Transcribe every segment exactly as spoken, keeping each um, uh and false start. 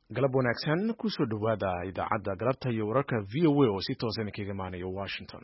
galab wanaagsan ku soo dhawaada idaacadda galabta iyo wararka V O A oo si toosan kaga imaanaya Washington.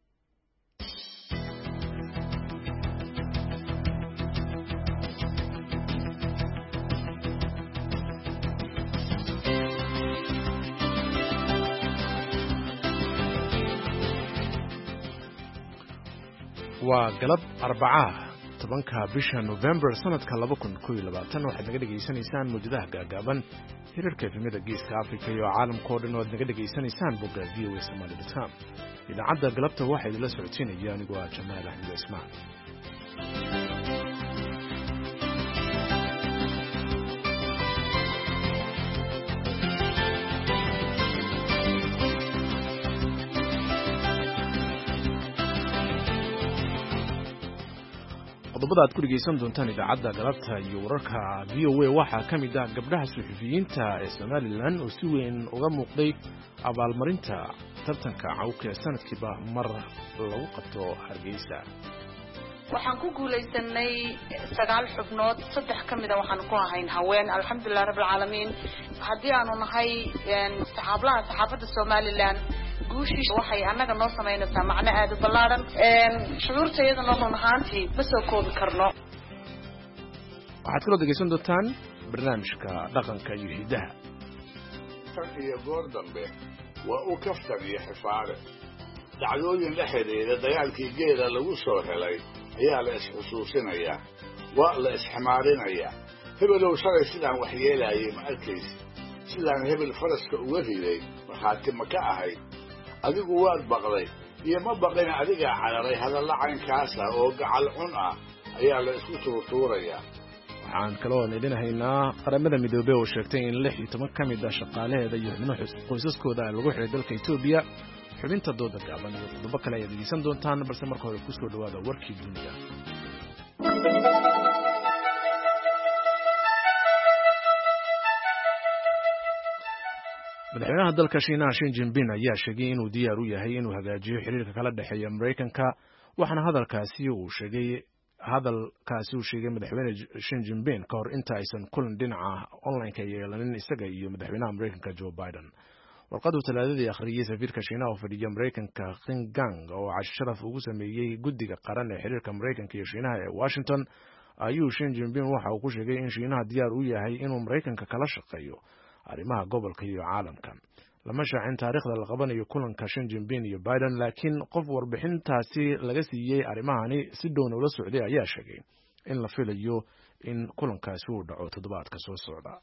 waa galab Arbaca tobanka bisha November sanadka laba kun iyo labaatan waxaad naga dhageysanaysaan muujadaha gaagaaban hirarka efemada geeska Afrika iyo caalamka oo dhan oo naga dhageysanaysaan bogga V O A Somali dot com. idaacadda galabta waxay idinla socotiinayaan anigoo ah Jamaal Axmed Ismaan. qodobada aad ku dhegeysan doontaan idaacadda galabta iyo wararka V O A waxaa ka mid ah gabdhaha suxufiyiinta ee Somaliland oo si weyn uga muuqday abaalmarinta tartanka cawka ee sanadkiiba mar lagu qabto Hargeysa. waxaan ku guuleysanay sagaal xubnood saddex ka mid ah waxaan ku ahayn haween alxamdulillaah rabbil caalamiin haddii aanu nahay saxaablaha saxaafadda Somaliland guushii waxay anaga noo sameynaysaa macna aad u ballaaran een shucuurtayada run ahaantii ma soo koobi karno. waxaad kaloo dhegeysan doontaan barnaamijka dhaqanka iyo hidaha iyo goor dambe waa u kaftan iyo xifaare dacdooyin la xidhiidha dagaalkii geela lagu soo helay ayaa la isxusuusinayaa waa la isximaarinayaa hebelow shalay sidaan waxyeelaayay ma arkaysi sidaan hebel faraska uga riday markhaati ma ka ahayd adigu waad baqday iyo ma baqina adigaa cararay hadalla caynkaasa oo gacal cun ah ayaa la isku tuurtuurayaa. waxaan kaloo nidhinahaynaa qaramada midoobey oo sheegtay in lix iyo toban ka mid ah shaqaalaheeda iyo xubno qoysaskooda lagu xiray dalka Itoobiya. xubinta dooda gaaban iyo qodobo kale ayaad dhegeysan doontaan balse marka hore ku soo dhawaada warkii dunida. madaxweynaha dalka Shiinaha Xi Jinping ayaa sheegay inuu diyaar u yahay inuu hagaajiyo xiriirka kala dhexeeya Mareykanka waxaana hadalkaasi uu sheegay hadalkaasi uu sheegay madaxweyne Xi Jinping ka hor inta aysan kulan dhinaca online-ka yeelanin isaga iyo madaxweynaha Mareykanka Joe Biden. warqadu talaadadii akhriyay safiirka Shiinaha oo fadhiya Mareykanka Qin Gang oo casho sharaf ugu sameeyay guddiga qaran ee xiriirka Mareykanka iyo Shiinaha ee Washington ayuu Xi Jinping waxa uu ku sheegay in Shiinaha diyaar u yahay inuu Mareykanka kala shaqeeyo arrimaha gobolka iyo caalamka. lama shaacin taariikhda la qabanayo kulanka Xi Jinping iyo Biden laakiin qof warbixintaasi laga siiyay arrimahani si dhow ula socday ayaa sheegay in la filayo in kulankaasi uu dhaco toddobaadka soo socda.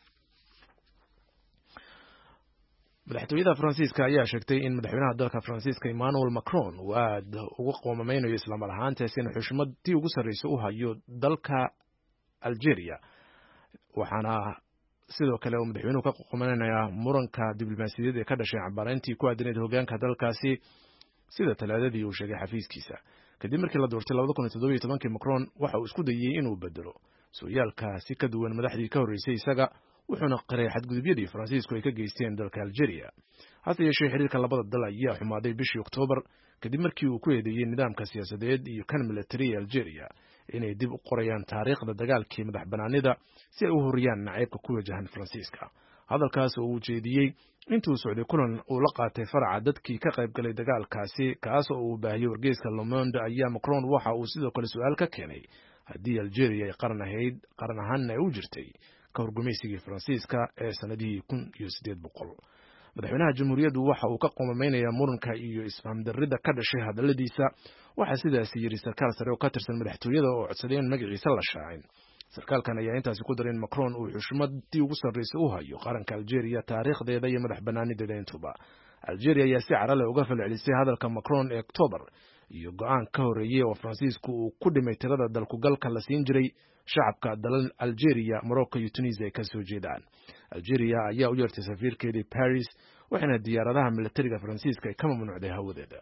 madaxtooyada Faransiiska ayaa sheegtay in madaxweynaha dalka Faransiiska Emmanuel Macron uu aad ugu qoomameynayo isla mar ahaantaasina xushmadii ugu sarreysay u hayo dalka Algeria waxaana sidoo kale uu madaxweynuhu ka qoomanayaa muranka diblomaasiyadeed ee ka dhashay cabareyntii ku aadanayd hoggaanka dalkaasi sida talaadadii uu sheegay xafiiskiisa. kadib markii la doortay laba kun iyo toddoba iyo toban Macron waxa uu isku dayay inuu bedelo sooyaalkaasi ka duwan madaxdii ka horreysay isaga wuxuuna qiray xadgudubyadii Faransiisku ay ka geysteen dalka Algeria. hase yeeshee xiriirka labada dal ayaa xumaaday bishii Oktoobar kadib markii uu ku eedeeyay nidaamka siyaasadeed iyo kan military ee Algeria inay dib u qorayaan taariikhda dagaalkii madaxbanaanida si ay u horiyaan nacaybka ku wajahan Faransiiska. hadalkaas oo uu jeediyey intuu socday kulan uu la qaatay faraca dadkii ka qayb galay dagaalkaasi kaas oo uu baahiyay wargeyska Le Monde ayaa Macron waxa uu sidoo kale su'aal ka keenay haddii Algeria ay qaran ahayd qaran ahaan ay u jirtay ka horgumeysigii Faransiiska ee sanadihii kun iyo siddeed boqol. madaxweynaha jamhuuriyaddu waxa uu ka qoomameynayaa muranka iyo isfaham darrida ka dhashay hadalladiisa waxaa sidaas yiri sarkaal sare oo ka tirsan madaxtooyada oo codsaday in magaciisa la shaacin. sarkaalkan ayaa intaasi ku daray in Macron uu xushmadii ugu sarreysay u hayo qaranka Algeria taariikhdeeda iyo madaxbanaanideeda intuba. Algeria ayaa si carale uga falcelisay hadalka Macron ee Oktoobar iyo go'aan ka horeeyay oo Faransiisku uu ku dhimay tirada dalkugalka la siin jiray shacabka dalal Algeria, Morocco iyo Tunisia ay ka soo jeedaan. Algeria ayaa u yeertay safiirkeedii Paris waxaana diyaaradaha militariga Faransiiska ay ka mamnuucday hawadeeda.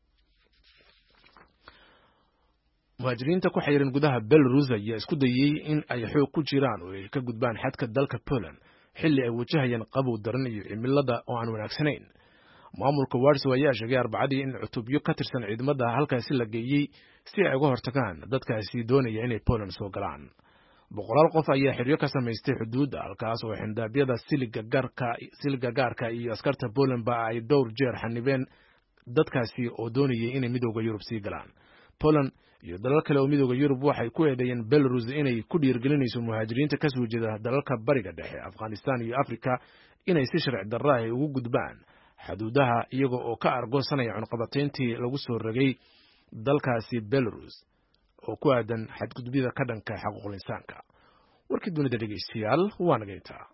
muhaajiriinta ku xayran gudaha Belarus ayaa isku dayay in ay xoog ku jiraan oo ay ka gudbaan xadka dalka Poland xilli ay wajahayaan qabow daran iyo cimilada oo aan wanaagsanayn. maamulka Warsaw ayaa sheegay Arbacadii in cutubyo ka tirsan ciidamada halkaasi la geeyay si ay uga hortagaan dadkaasi doonaya inay Poland soo galaan. boqolaal qof ayaa xiryo ka samaystay xuduudda halkaas oo xindaabyada siliga gaarka siliga gaarka iyo askarta Poland ba ay dhowr jeer xanibeen dadkaasi oo doonayay inay midowga Yurub sii galaan. Poland iyo dalal kale oo midowga Yurub waxay ku eedeeyeen Belarus inay ku dhiirgelinayso muhaajiriinta ka soo jeeda dalalka bariga dhexe, Afghanistan iyo Afrika inay si sharci darro ah ugu gudbaan xuduudaha iyaga oo ka argoosanaya cunqabatayntii lagu soo rogay dalkaasi Belarus oo ku aadan xadgudubida ka dhanka xuquuqul insaanka. warkii dunida dhegeystayaal waa naga intaa.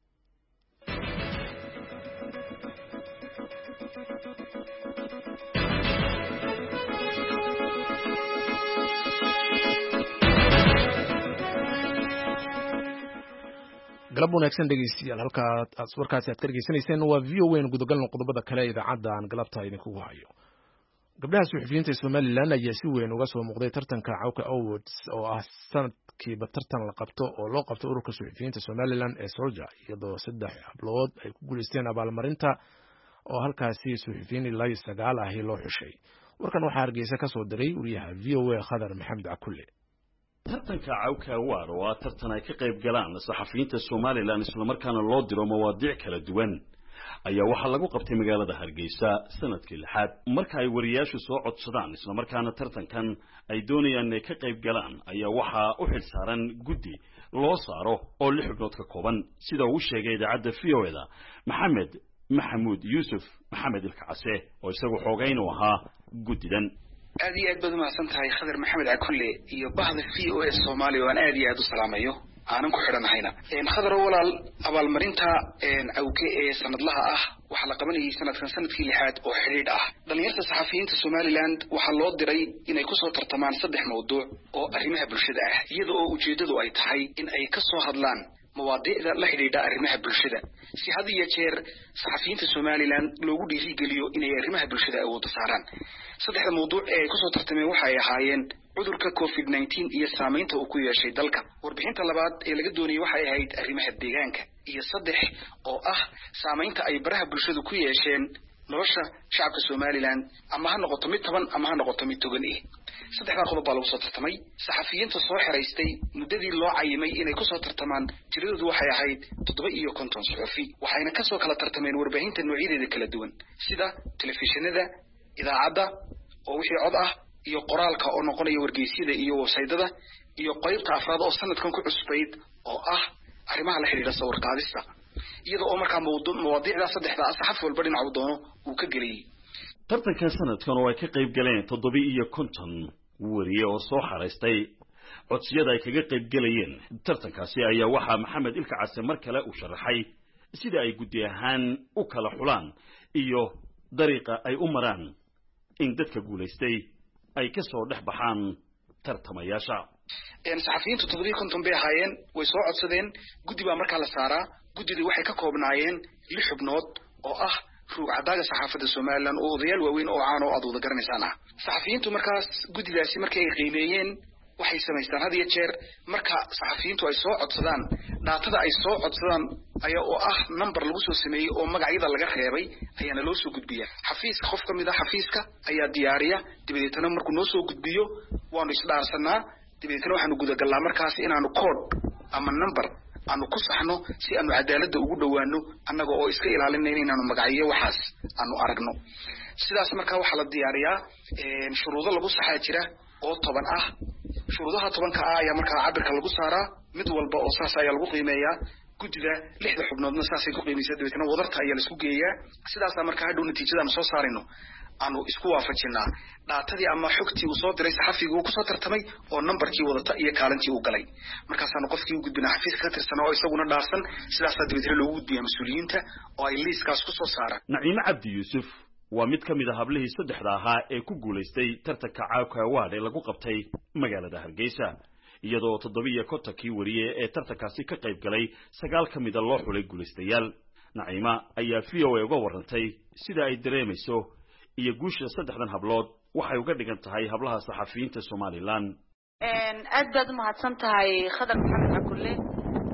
galab wanaagsan dhegeystayaal, halka aad warkaasi aad ka dhageysanayseen waa V O A gudagalno qodobada kale ee idaacadda aan galabta idinku hayo. gabdhaha suxufiyiinta Somaliland ayaa si weyn uga soo muuqday tartanka Cawka Awards oo ah sanadkiiba tartan la qabto oo loo qabto ururka suxufiyiinta Somaliland ee Soldier, iyadoo saddex hablood ay ku guuleysteen abaalmarinta oo halkaasi suxufiyiin ilaa sagaal ah loo xushay. warkan waxaa Hargeysa ka soo diray wariyaha V O A Khadar Maxamed Cakulle. tartanka Cawka Award waa tartan ay ka qayb galaan saxafiyiinta Somaliland isla markaana loo diro mawaadiic kala duwan ayaa waxa lagu qabtay magaalada Hargeysa sanadkii lixaad. marka ay wariyaashu soo codsadaan isla markaana tartankan ay doonayaan inay ka qayb galaan ayaa waxa u xilsaaran guddi loo saaro oo lix xubnood ka kooban, sida uu sheegay idaacadda V O A da Maxamed Maxamuud Yuusuf Maxamed Ilkacase oo isagu xoogayn u ahaa guddidan. aad iyo aad baad umahadsan tahay Khadar Maxamed Cakulle iyo bahda V O A Soomaaliya oo aan aad iyo aad u salaamayo aanan ku xidhanahayna. een Khadar walaal, abaalmarinta een Cawka ee sanadlaha ah waxa la qabanayay sanadkan sanadkii lixaad oo xiriir ah. dhalinyarada saxafiyiinta Somaliland waxa loo diray inay ku soo tartamaan saddex mawduuc oo arrimaha bulshada ah, iyadoo oo ujeedadu ay tahay in ay ka soo hadlaan mawaadiicda la xidhiidha arrimaha bulshada si had iyo jeer saxafiyiinta Somaliland loogu dhiirigeliyo inay arrimaha bulshada awood saaraan. saddexda mawduuc ee ku soo tartameen waxa ay ahaayeen cudurka COVID nineteen iyo saameynta uu ku yeeshay dalka. warbixinta labaad ee laga doonayay waxa ay ahayd arrimaha deegaanka, iyo saddex oo ah saameynta ay baraha bulshadu ku yeesheen nolosha shacabka Somaliland, ama ha noqoto mid taban ama ha noqoto mid togan ah. saddexda qodob baa lagu soo tartamay. saxafiyiinta soo xiraystay muddadii loo cayimay inay ku soo tartamaan tiradoodu waxay ahayd toddoba iyo konton saxafi, waxayna ka soo kala tartameen warbaahinta noocyadeeda kala duwan sida telefishinada, idaacadda oo wixii cod ah, iyo qoraalka oo noqonaya wargeysyada iyo website-dada, iyo qaybta afraad oo sanadkan ku cusbayd oo ah arrimaha la xiriira sawir qaadista, iyadoo oo markaa mawaadiicda saddexda saxaf walba dhinacu doono uu ka geliyay. tartankan sanadkan oo ay ka qayb galeen toddoba iyo konton wariye oo soo xaraystay codsiyada ay kaga qayb galayeen tartankaasi ayaa waxaa Maxamed Ilkacase mar kale u sharaxay sida ay guddi ahaan u kala xulaan iyo dariiqa ay u maraan in dadka guuleystay ay ka soo dhex baxaan tartamayaasha. een saxafiyiintu toddoba iyo konton bay ahaayeen, way soo codsadeen, guddi baa markaa la saaraa. guddidii waxay ka koobnaayeen lix xubnood oo ah ruucadaga saxaafadda Somaliland oo odayaal waaweyn oo caan oo aad wada garanaysaan ah. saxafiyiintu markaas guddidaasi markay ay qiimeeyeen waxay samaystaan had iyo jeer marka saxafiyiintu ay soo codsadaan daatada ay soo codsadaan ayaa oo ah number lagu soo sameeyay oo magacyada laga reebay ayaana loo soo gudbiyaa. xafiiska qof ka mid ah xafiiska ayaa diyaariya, dibadeetana markuu noo soo gudbiyo waanu isdhaarsanaa, dibadeetana waxaanu gudagalnaa markaas inaanu code ama number aanu ku saxno si aanu cadaaladda ugu dhawaano annaga oo iska ilaalinayna inaanu magacyo waxaas aanu aragno. sidaas markaa waxaa la diyaariyaa een shuruudo lagu saxaa jira oo toban ah. shuruudaha tobanka ah ayaa markaa cabirka lagu saaraa, mid walba oo saas ayaa lagu qiimeeyaa. guddida lixda xubnoodna saasay ku qiimaysaa, dabeetana wadarta ayaa la isku geeyaa. sidaasaa markaa hadhow natiijadaanu soo saarayno aanu isku waafajinaa dhaatadii ama xogtii uu soo diray saxafiga uu ku soo tartamay oo numberkii wadata iyo kaalintii uu galay. markaasaanu qofkii u gudbinaa xafiiska ka tirsanaa oo isaguna dhaarsan, sidaasaa dabeetana loogu gudbiyaa mas-uuliyiinta oo ay liiskaas ku soo saaraan. Naciime Cabdi Yuusuf waa mid ka mid ah hablihii saddexda ahaa ee ku guuleystay tartanka Cawka Award ee lagu qabtay magaalada Hargeysa, iyadoo toddoba iyo kontonkii wariye ee tartankaasi ka qayb galay sagaal ka mid ah loo xulay guuleystayaal. Naciime ayaa V O A uga warantay sida ay dareemayso iyo guusha saddexdan hablood waxay uga dhigan tahay hablaha saxafiyiinta Somaliland. een aad baad umahadsan tahay Khadar Maxamed Cakulle.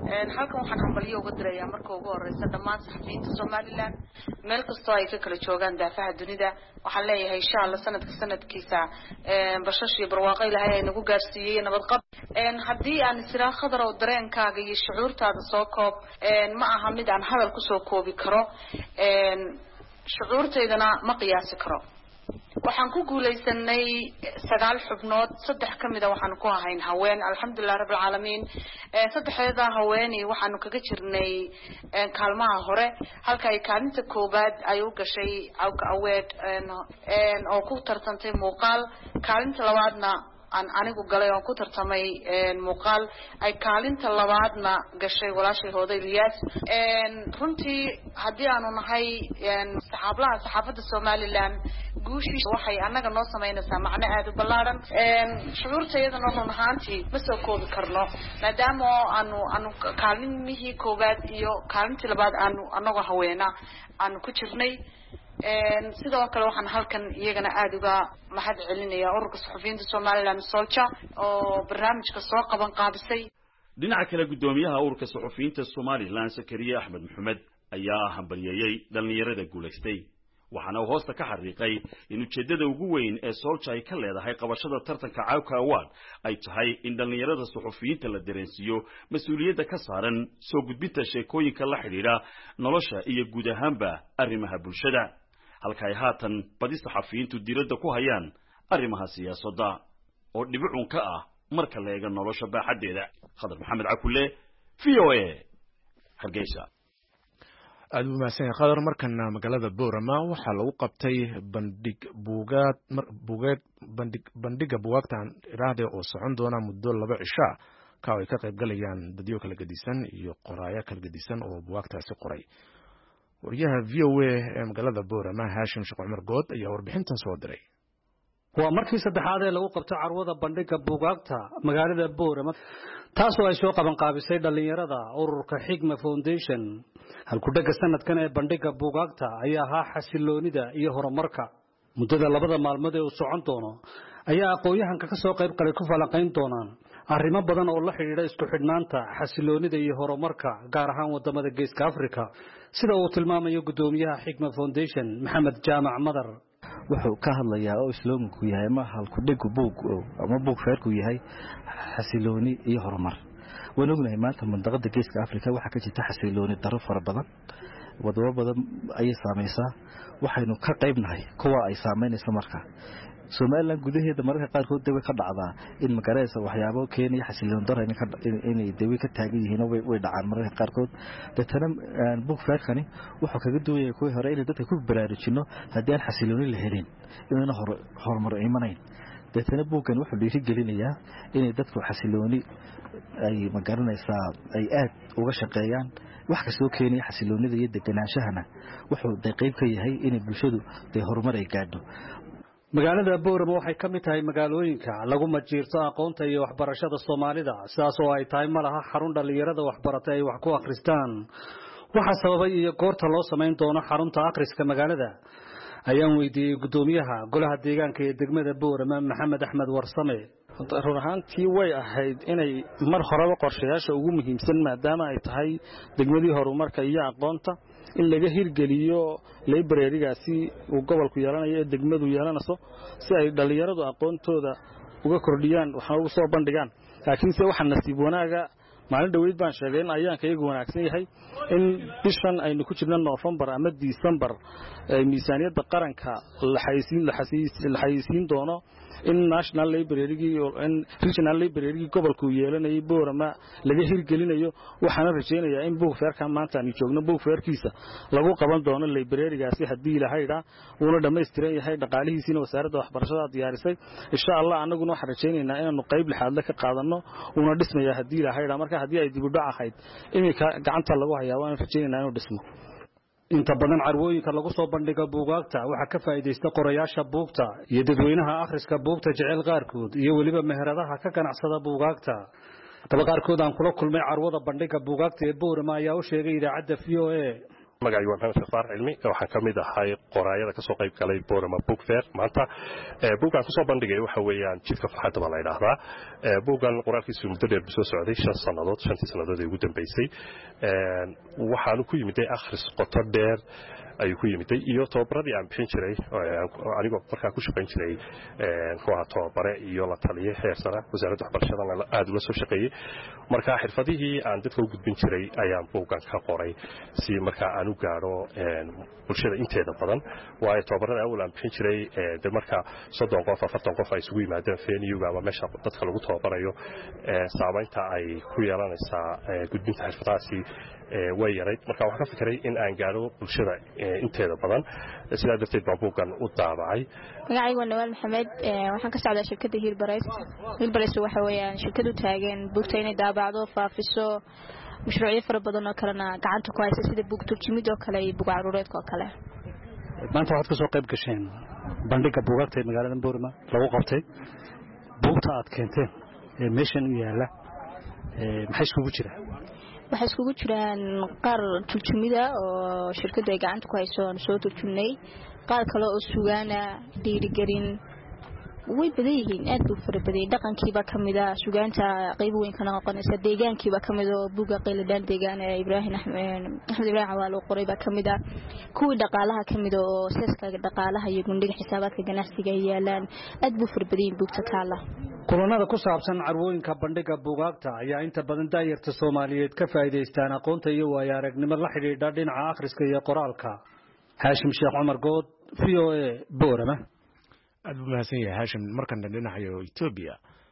halkan waxaan hambalyo uga dirayaa marka ugu horeysa dhammaan saxafiyiinta Soomaaliland meel kastoo ay ka kala joogaan daafaha dunida waxaan leeyahay insha Allah sanadka sanadkiisa bashash iyo barwaaqo Ilaahay ay nagu gaarsiiyay nabad qab haddii aan israa khadar oo dareenkaaga iyo shucuurtaada soo koob ma aha mid aan hadal ku soo koobi karo shucuurteedana ma qiyaasi karo waxaan ku guuleysanay sagaal xubnood saddex kamida waxaan ku ahayn haween alxamdulillah rabbil caalamiin saddexda haweeni waxaanu kaga jirnay kaalmaha hore halka ay kaalinta koobaad ay u gashay Awka Aweed oo ku tartantay muuqaal kaalinta labaadna aan anigu galay oo ku tartamay muuqaal ay kaalinta labaadna gashay walaashay Hooday Ilyas runtii hadii aanu nahay saxaablaha saxaafada Soomaaliland guushiisa waxay anaga noo sameynaysaa macna aad u ballaaran shucuurteedana run ahaantii ma soo koobi karno maadaama aanu aanu kaalimihii koobaad iyo kaalintii labaad aanu anaga haweena aanu ku jirnay sidoo kale waxaan halkan iyagana aad uga mahad celinayaa ururka saxafiyiinta Soomaaliland Solja oo barnaamijka soo qaban qaabisay dhinaca kale gudoomiyaha ururka saxafiyiinta Soomaaliland Sakariya Axmed Maxamed ayaa hambalyeeyay dhalinyarada guuleystay waxaana uu hoosta ka xariiqay in ujeedada ugu weyn ee Solja ay ka leedahay qabashada tartanka Awka Award ay tahay in dhalinyarada saxafiyiinta la dareensiyo mas'uuliyadda ka saaran soo gudbinta sheekooyinka la xiriira nolosha iyo guud ahaanba arrimaha bulshada halka ay haatan badi saxafiyiintu diiradda ku hayaan arrimaha siyaasadda oo dhibicun ka ah marka la eego nolosha baaxadeeda Khadar Maxamed Cakulle V O A Hargeysa aad u mahadsan qadar markana magaalada Boorama waxa lagu qabtay bandhig buugaad buugaad bandhig bandhiga buugaagtan iraade oo socon doona muddo laba cisho ka ay ka qayb galayaan dadyo kala gadisan iyo qoraaya kala gadisan oo buugaagtaasi qoray wariyaha V O A ee magaalada Boorama Haashim Sheekh Cumar Good ayaa warbixintan soo diray waa markii saddexaad ee lagu qabtay carwada bandhiga buugaagta magaalada Boorama taasoo ay soo qaban qaabisay dhalinyarada ururka Xigma Foundation halku dhaga sanadkan ee bandhiga buugaagta ayaa ahaa xasiloonida iyo horumarka muddada labada maalmood ee uu socon doono ayaa aqoonyahanka ka soo qayb galay ku falanqayn doonaan arrimo badan oo la xiriira isku xidhnaanta xasiloonida iyo horumarka gaar ahaan wadamada Geeska Afrika sida uu tilmaamayo gudoomiyaha Xigma Foundation Maxamed Jaamac Madar wuxuu ka hadlayaa oo islaamku yahay ma halku dhigu buug ama buug feerku yahay xasilooni iyo horumar waan ognahay maanta mandaqada Geeska Afrika waxa ka jirta xasilooni daro fara badan wadamo badan ay saameysaa waxaynu ka qaybnahay kuwa ay saameynayso marka Soomaaliland gudaheeda mararka qaar kood daway ka dhacdaa in magaraysa waxyaabo keenay xasiloon daro inay daway ka taagan yihiin oo way dhacaan mararka qaar kood dadana book fairkani wuxuu kaga duwayay kuwa hore in dadka ku baraarujino hadii aan xasilooni la helin inayna horumar iimanayn dadana bookgan wuxuu dhiiri gelinayaa in dadku xasilooni ay magaranaysaa ay aad uga shaqeeyaan wax ka soo keenay xasiloonida iyo degenaanshahana wuxuu qayb ka yahay in bulshadu ay horumar ay gaadho magaalada Boorama waxay ka mid tahay magaalooyinka lagu majiirto aqoonta iyo waxbarashada Soomaalida sidaas oo ay tahay malaha xarun dhalinyarada waxbarata ay wax ku akhristaan waxa sababay iyo goorta loo sameyn doono xarunta akhriska magaalada ayaan weydiiyay gudoomiyaha golaha deegaanka ee degmada Boorama Maxamed Axmed Warsame run ahaantii way ahayd inay mar horeba qorshayaasha ugu muhiimsan maadaama ay tahay degmadii horumarka iyo aqoonta in laga hirgeliyo library-gaasi uu gobolku yeelanayo ee degmadu yeelanayso si ay dhalinyaradu aqoontooda uga kordhiyaan waxna ugu soo bandhigaan laakiin se waxa nasiib wanaaga maalin dhaweyd baan sheegay in ayaanka iyagu wanaagsan yahay in bishan aynu ku jirno November ama December ay miisaaniyadda qaranka la xayisiin la xayisiin doono in national library in regional library gobolku yeelanay Boorama laga hirgelinayo waxaan rajeynayaa in book fairka maanta aan joogno book fairkiisa lagu qaban doono library-gaasi hadii Ilaahayda uu dhameystiran yahay dhaqaalihiisina wasaaradda waxbarashada diyaarisay insha Allah anaguna waxaan rajeynaynaa inaanu qayb lixaad ka qaadano una dhismayaa hadii Ilaahayda marka hadii ay dib u dhac ahayd imika gacanta lagu hayaa waan rajeynaynaa inuu dhismo inta badan carwooyinka lagu soo bandhigo buugaagta waxa ka faa'iideysta qorayaasha buugta iyo dadweynaha akhriska buugta jecel qaarkood iyo waliba meheradaha ka ganacsada buugaagta daba qaarkood aan kula kulmay carwada bandhiga buugaagta ee Boorama ayaa u sheegay idaacadda V O A magacaygu waa maxamed safaar cilmi waxaan ka mid ahay qoraayada ka soo qayb galay Boorama Book Fair maanta buugan ku soo bandhigay waxa weeyaan jidka farxadda baa la yiraahdaa buugan qoraalkiisu muddo dheer soo socday shan sanadood shantii sanadood ee ugu dambeysay waxaanu ku yimid akhris qoto dheer ayuu ku yimid iyo tababaradii aan bixin jiray anigoo markaa ku shaqayn jiray kooxda tababare iyo la taliye heer sare wasaaradda waxbarashada aad ula soo shaqeeyay markaa xirfadihii aan dadka u gudbin jiray ayaan buugan ka qoray si markaa aan u gaaro bulshada inteeda badan waayo tababarada awal aan bixin jiray de markaa soddon qof afartan qof ay isugu yimaadeen feeniyuga ama meesha dadka lagu tababarayo saamaynta ay ku yeelanaysaa gudbinta xirfadahaasi way yarayd marka waxaan ka fikiray in aan gaaro bulshada inteeda badan sidaa darteed baan buugan u daabacay magacaygu waa Nawaal Maxamed waxaan ka socdaa shirkadda Hilbarays Hilbarays waxa weeyaan shirkadu taagan buugta inay daabacdo faafiso mashruucyo fara badan oo kalena gacanta ku haysa sida buug turjumid oo kale iyo buug caruureed oo kale maanta waxaad ka soo qayb gasheen bandhigga buugaagta ee magaalada Boorama lagu qabtay buugta aad keenteen ee meeshan u yaala maxay iskugu jiraan waxay iskugu jiraan qaar turjumida oo shirkadu ay gacanta ku hayso aan soo turjumnay qaar kale oo suugaana dhiirigelin way badan yihiin aad u fara badan dhaqankiiba kamid ah suugaanta qayb weyn ka noqonaysa deegaankiiba kamid oo buuga qeyladaan deegaan ee Ibrahim Axmed Ibrahim Cawaalo qorayba kamid ah kuwa dhaqaalaha kamid oo seeska dhaqaalaha iyo gundhiga xisaabaadka ganacsiga yaalaan aad buu fara badan buugta kala kulanada ku saabsan carwooyinka bandhiga buugaagta ayaa inta badan daayirta Soomaaliyeed ka faa'iideystaan aqoonta iyo waayo-aragnimada la xiriirta dhinaca akhriska iyo qoraalka Haashim Sheekh Cumar Good V O A Boorama aad buu mahadsan yahay Haashim markan dhinaca Ethiopia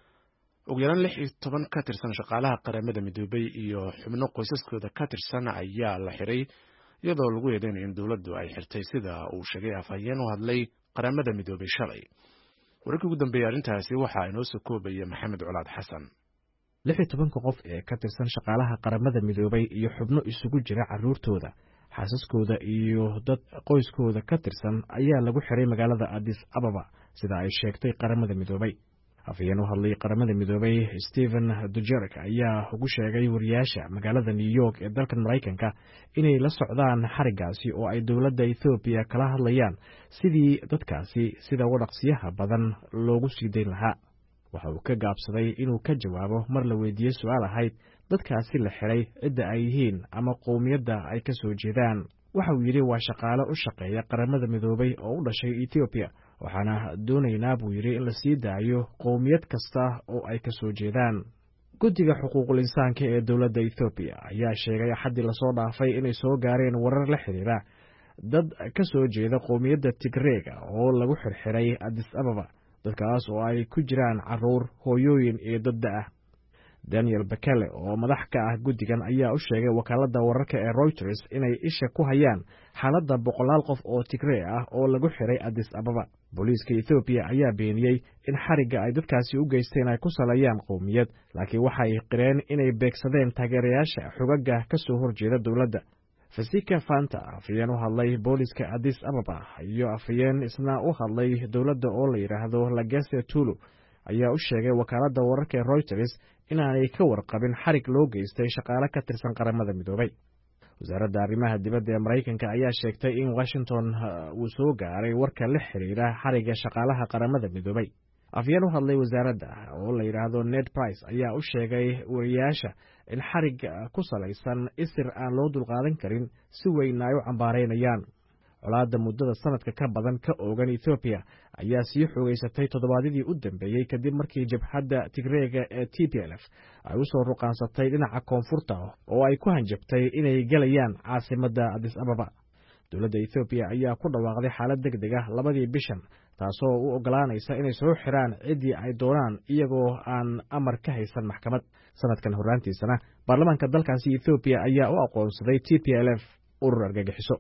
ugu yaraan lix iyo toban ka tirsan shaqaalaha qaramada midoobay iyo xubno qoysaskooda ka tirsan ayaa la xiray iyadoo lagu yeedhay in dawladdu ay xirtay sida uu sheegay afhayeen u hadlay qaramada midoobay shalay wararkii ugu dambeeyay arrintaasi waxaa inoo soo koobaya Maxamed Culaad Xasan lix iyo toban qof ee ka tirsan shaqaalaha qaramada midoobay iyo xubno isugu jira caruurtooda xaasaskooda iyo dad qoyskooda ka tirsan ayaa lagu xiray magaalada Addis Ababa sida ay sheegtay qaramada midoobay afhayeen u hadlay qaramada midoobay Stephen Dujarric ayaa ugu sheegay wariyaasha magaalada New York ee dalka Mareykanka inay la socdaan xarigaasi oo ay dawladda Ethiopia kala hadlayaan sidii dadkaasi sida wadaqsiyaha badan loogu sii deyn lahaa waxa uu ka gaabsaday inuu ka jawaabo mar la weydiiyay su'aal ahayd dadkaasi la xiray cidda ay yihiin ama qowmiyadda ay ka soo jeedaan waxa uu yidhi waa shaqaale u shaqeeya qaramada midoobay oo u dhashay Ethiopia waxaana doonaynaa buu yidhi in la sii daayo qowmiyad kasta oo ay ka soo jeedaan guddiga xuquuqul insaanka ee dawladda Ethiopia ayaa sheegay axaddii lasoo dhaafay inay soo gaareen warar la xiriira dad ka soo jeeda qowmiyadda Tigreega oo lagu xirxiray Addis Ababa dadkaas oo ay ku jiraan caruur hooyooyin iyo dad ah Daniel Bekele oo madax ka ah guddigan ayaa u sheegay wakaaladda wararka ee Reuters inay isha ku hayaan xaaladda boqolaal qof oo Tigray ah oo lagu xiray Addis Ababa booliiska Ethiopia ayaa beeniyay in xariga ay dadkaasi u geysteen ay ku salayaan qowmiyad laakiin waxay qireen inay beegsadeen taageerayaasha xogaga ka soo horjeeda dawladda Fasika Fanta afhayeen u hadlay booliiska Addis Ababa iyo afhayeen isna u hadlay dawladda oo la yiraahdo Lagese Tulu ayaa u sheegay wakaaladda wararka ee Reuters inaanay ka warqabin xarig loo geystay shaqaale ka tirsan qaramada midoobay wasaaradda arrimaha dibadda ee Mareykanka ayaa sheegtay in Washington uu soo gaaray warka la xiriira xariga shaqaalaha qaramada midoobay afhayeen u hadlay wasaaradda oo la yiraahdo Ned Price ayaa u sheegay wariyaasha in xarig ku salaysan isir aan loo dulqaadan karin si weyn ay u cambaareynayaan colaadda muddada sanadka ka badan ka oogan Ethiopia ayaa sii xoogaysatay toddobaadyadii u dambeeyay kadib markii jabhadda Tigreega ee T P L F ay u soo ruqaansatay dhinaca koonfurta oo ay ku hanjabtay inay galayaan caasimadda Addis Ababa dawladda Ethiopia ayaa ku dhawaaqday xaalad degdeg ah labadii bishan taasoo u ogolaanaysa inay soo xiraan ciddii ay doonaan iyagoo aan amar ka haysan maxkamad sanadkan horraantiisana baarlamaanka dalkaasi Ethiopia ayaa u aqoonsaday T P L F urur argagixiso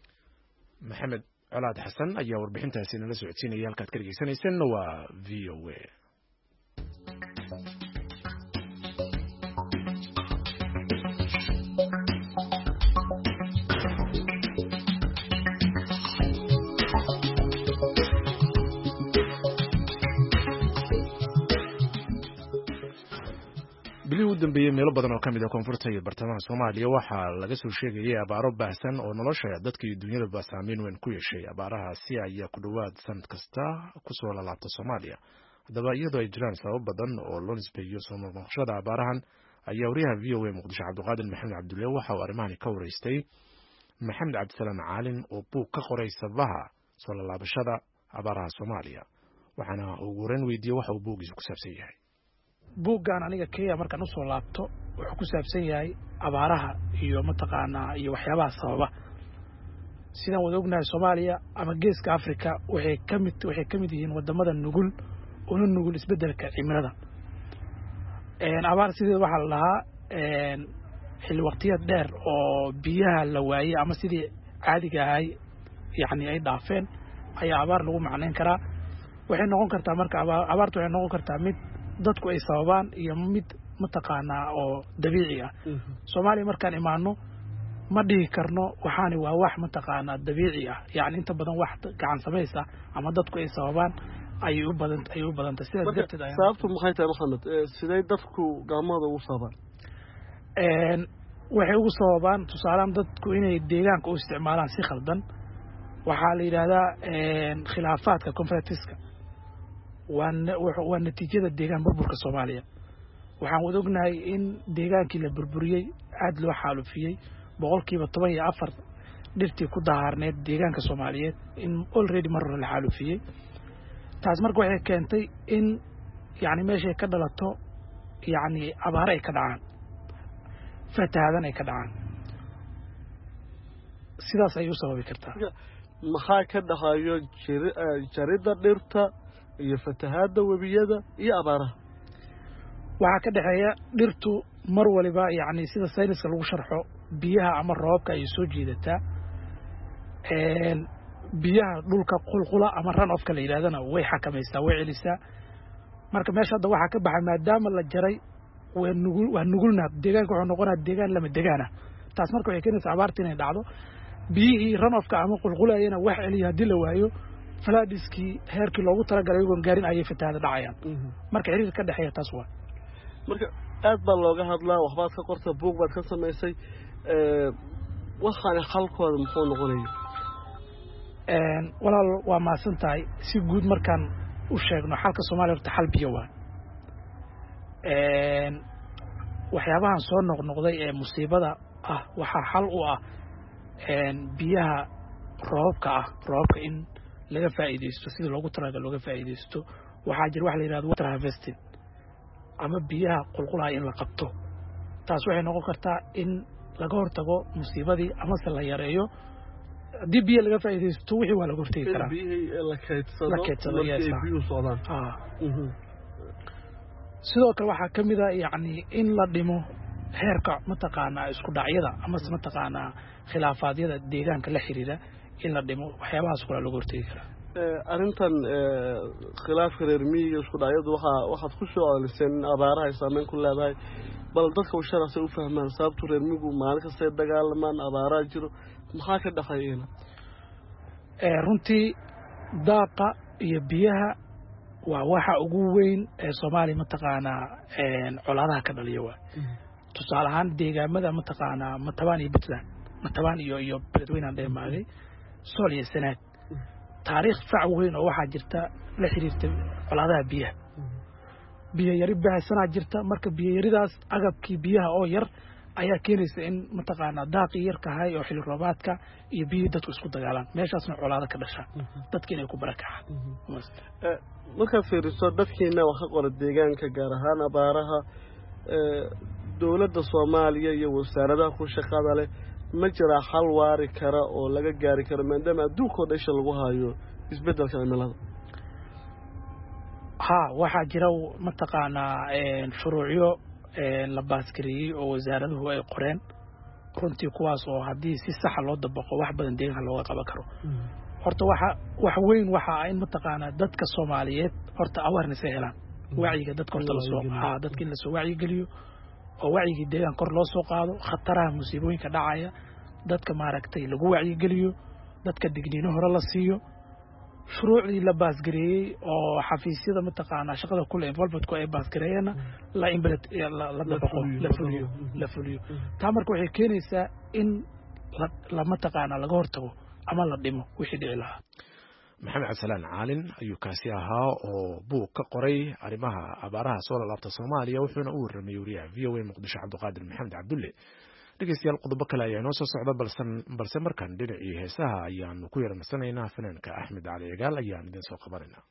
Maxamed Colaad Xasan ayaa warbixintaasi nala socodsiinaya halkaad ka dhegeysanaysan waa V O A bilihii u dambeeyay meelo badan oo kamid ah koonfurta iyo bartamaha Soomaaliya waxaa laga soo sheegayay abaaro baahsan oo nolosha dadka iyo dunyada saameyn weyn ku yeeshay. Abaarahaasi ayaa ku dhawaad sanad kasta ku soo laalaabta Soomaaliya. Haddaba iyadoo ay jiraan sabab badan oo loo nisbeeyo soo noqoshada abaarahan ayaa wariyaha V O A Muqdisho Cabdiqaadir Maxamed Cabdulle waxa uu arrimahan ka wareystay Maxamed Cabdisalaam Caalin oo buug ka qoray sababaha soo laabashada abaaraha Soomaaliya. waxaana ugu horeyn weydiiyay waxa uu buugiisu ku saabsan yahay. buuggan aniga Kenya markaan u soo laabto wuxuu ku saabsan yahay abaaraha iyo mataqaanaa iyo waxyaabaha sababa. sidaan wada ognahay Soomaaliya ama geeska Afrika waxay kamid waxay kamid yihiin wadamada nugul oo nugul isbedelka cimilada. een abaar sidoo waxa la lahaa een xilli waqtiyeed dheer oo biyaha la waayay ama sidii caadiga ahay yani ay dhaafeen ayaa abaar lagu macneyn karaa. waxay noqon kartaa marka abaartu waxay noqon kartaa mid dadku ay sababaan iyo mid mataqaanaa oo dabiici ah. Soomaaliya markaan imaano ma dhihi karno waxaani waa wax mataqaanaa dabiici ah, yani inta badan wax gacan samaysa ama dadku ay sababaan ay u badan ay u badanta sida darteed ay sababtu maxay tahay Maxamed sidee dadku gacmada ugu sababaan een waxay ugu sababaan tusaalaan dadku inay deegaanka u isticmaalaan si khaldan. waxaa la yiraahdaa een khilaafaadka konfliktiska waa natiijada deegaan burburka Soomaaliya. waxaan wada ognahay in deegaankii la burburiyay aad loo xaalufiyay boqolkiiba toban iyo afar dhirtii ku dahaarneed deegaanka Soomaaliyeed in already mar la xaalufiyay. taas marka waxay keentay in yani meeshay ka dhalato yani abaar ay ka dhacaan, fatahaadan ay ka dhacaan. sidaas ay u sababi kartaa. maxaa ka dhaxayo jarida dhirta iyo fatahaada webiyada iyo abaaraha? waxaa ka dhaxeeya dhirtu mar waliba yani sida sayniska lagu sharxo biyaha ama roobka ay soo jiidataa. een biyaha dhulka qulqula ama run off ka la yiraahdana way xakamaysaa way celisaa. marka meesha hadda waxaa ka baxay maadaama la jaray waa nugul waa nugulna deegaanka wuxuu noqonayaa deegaan lama deegaana. taas marka waxay keenaysaa abaarta inay dhacdo. biyihii run off ka ama qulqulayna wax celiya hadii la waayo falaadiskii heerkii loogu talagalay iyagoon gaarin ayay fatahaada dhacayaan. marka xiriir ka dhaxeeya taas waa marka aad baa looga hadlaa waxbaad ka qortay buug baad ka samaysay ee waxaan xalkooda muxuu noqonayaa? een walaal waa maasan tahay si guud markaan u sheegno xalka Soomaaliya horta xal biyo waa een waxyaabahan soo noqnoqday ee musiibada ah waxa xal u ah een biyaha roobka ah roobka in laga faa'iideysto sidii loogu talagalay looga faa'iideysto. waxaa jira wax la yiraahdo water harvesting ama biyaha qulqulaya in la qabto. taas waxay noqon kartaa in laga hortago musiibadii ama se la yareeyo. haddii biyo laga faa'iideysto wixii waa laga hortagi karaa. biyihii la kaydsado la kaydsado biyuhu socdaan. ah sidoo kale waxaa ka mid ah yani in la dhimo heerka mataqaanaa isku dhacyada ama mataqaanaa khilaafaadyada deegaanka la xiriira in la dhimo. waxyaabahaas kula laga hortagi karaa. arrintan khilaafka reer miyiga isku dhacyadu waxa waxaad ku soo codliseen abaaraha ay saameyn ku leedahay bal dadka u sharaxay u fahmaan sababtu reer miyigu maalin kasta ay dagaalamaan abaaraha jiro maxaa ka dhaxayna? ee runtii daaqa iyo biyaha waa waxa ugu weyn ee Soomaaliya mataqaanaa een colaadaha ka dhaliyo waa. tusaale ahaan deegaamada mataqaanaa Matabaan iyo Puntland Matabaan iyo iyo Beledweyne dheemaagay Sool iyo Sanaag taariikh fac weyn oo waxa jirta la xiriirta colaadaha biyaha. biyo yari baahsanaa jirta marka biyo yaridaas agabkii biyaha oo yar ayaa keenaysa in mataqaanaa daaqii yarka ahay oo xilli roobaadka iyo biyo dadku isku dagaalaan meeshaasna colaado ka dhasha dadka inay ku barakacaan. marka fiiriso dadkeena waxa qora deegaanka gaar ahaan abaaraha dawladda Soomaaliya iyo wasaaradaha ku shaqada leh ma jira xal waari kara oo laga gaari karo maadaama adduunka dhasha lagu hayo isbedelka cimilada. ha waxa jira mataqaanaa een shuruucyo een la baaskariyay oo wasaaraduhu ay qoreen runtii kuwaas oo hadii si sax loo dabaqo wax badan deegaanka looga qaban karo. horta waxa wax weyn waxa ay mataqaanaa dadka Soomaaliyeed horta awareness ay helaan wacyiga dadka horta la soo ha dadka in la soo wacyi geliyo oo wacyiga deegaan kor loo soo qaado khataraha musiibooyinka dhacaya dadka maaragtay lagu wacyi geliyo dadka digniino hore la siiyo shuruucdii la baasgareeyey oo xafiisyada mataqaanaa shaqada kule involvementku ay baasgareeyeenna la implement la dabaqo la fuliyo la fuliyo taa marka waxay keenaysaa in la mataqaanaa laga hortago ama la dhimo wixii dhici lahaa maxamed cabdisalaan caalin ayuu kaasi ahaa oo buug ka qoray arrimaha abaaraha soo laabta Soomaaliya wuxuuna u warramay wariyaha V O A Muqdisho Cabdiqaadir Maxamed Cabdulle dhegeystayaal qodobo kale ayaa inoo soo socda balse markan dhinacii heesaha ayaanu ku yarmasanaynaa fanaanka Axmed Cali Cigaal ayaan idin soo qabanaynaa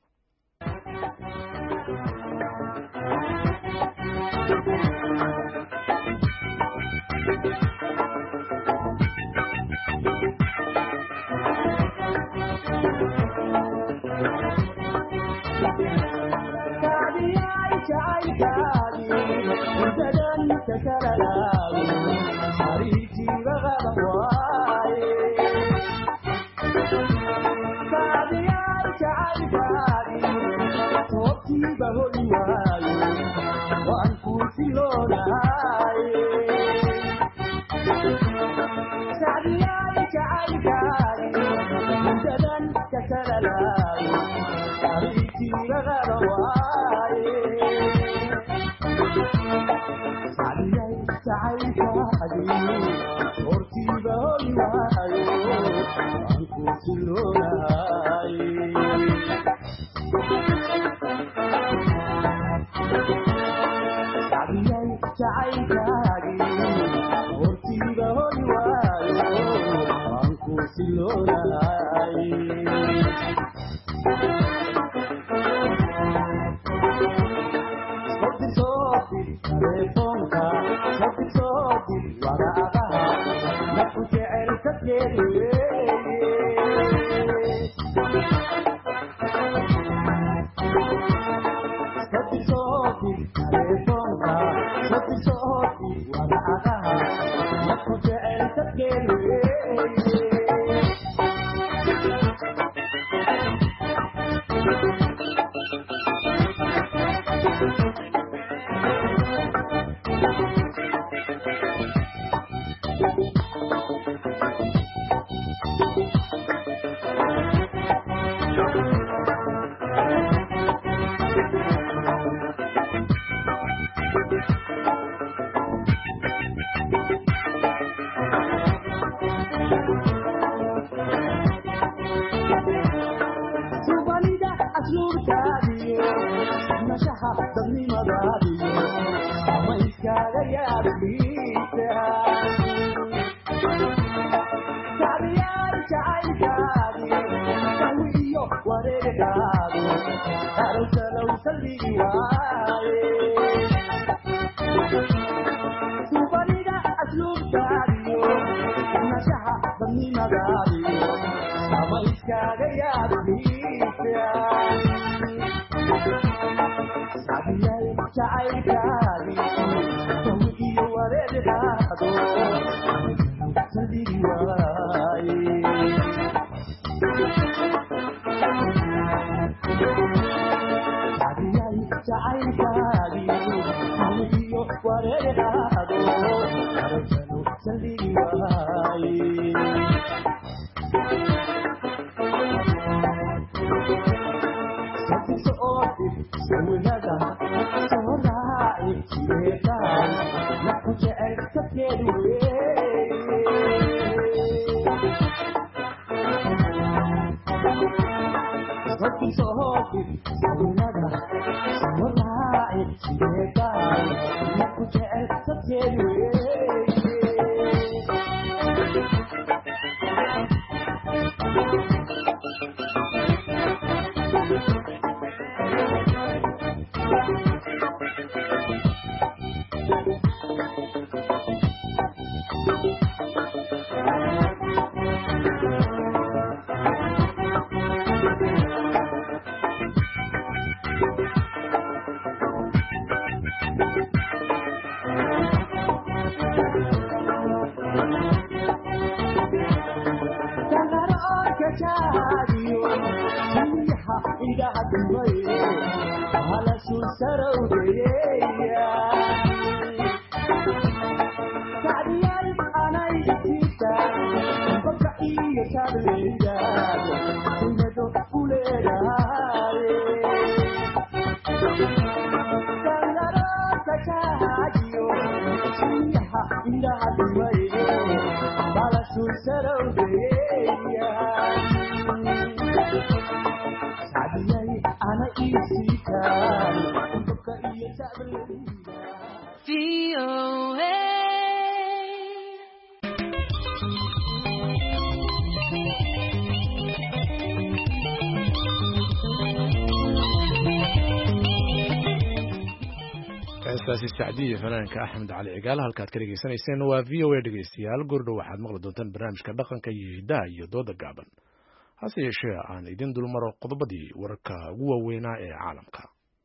Kule heestaasi sacdiya fanaanka axmed cali cigaal halkaad ka dhegaysanayseen waa v o a dhegaystayaal goordhow waxaad maqli doontaan barnaamijka dhaqanka iyo hidaha iyo dooda gaaban hase yeeshee aan idin dulmaro qodobadii wararka ugu waaweynaa ee caalamka.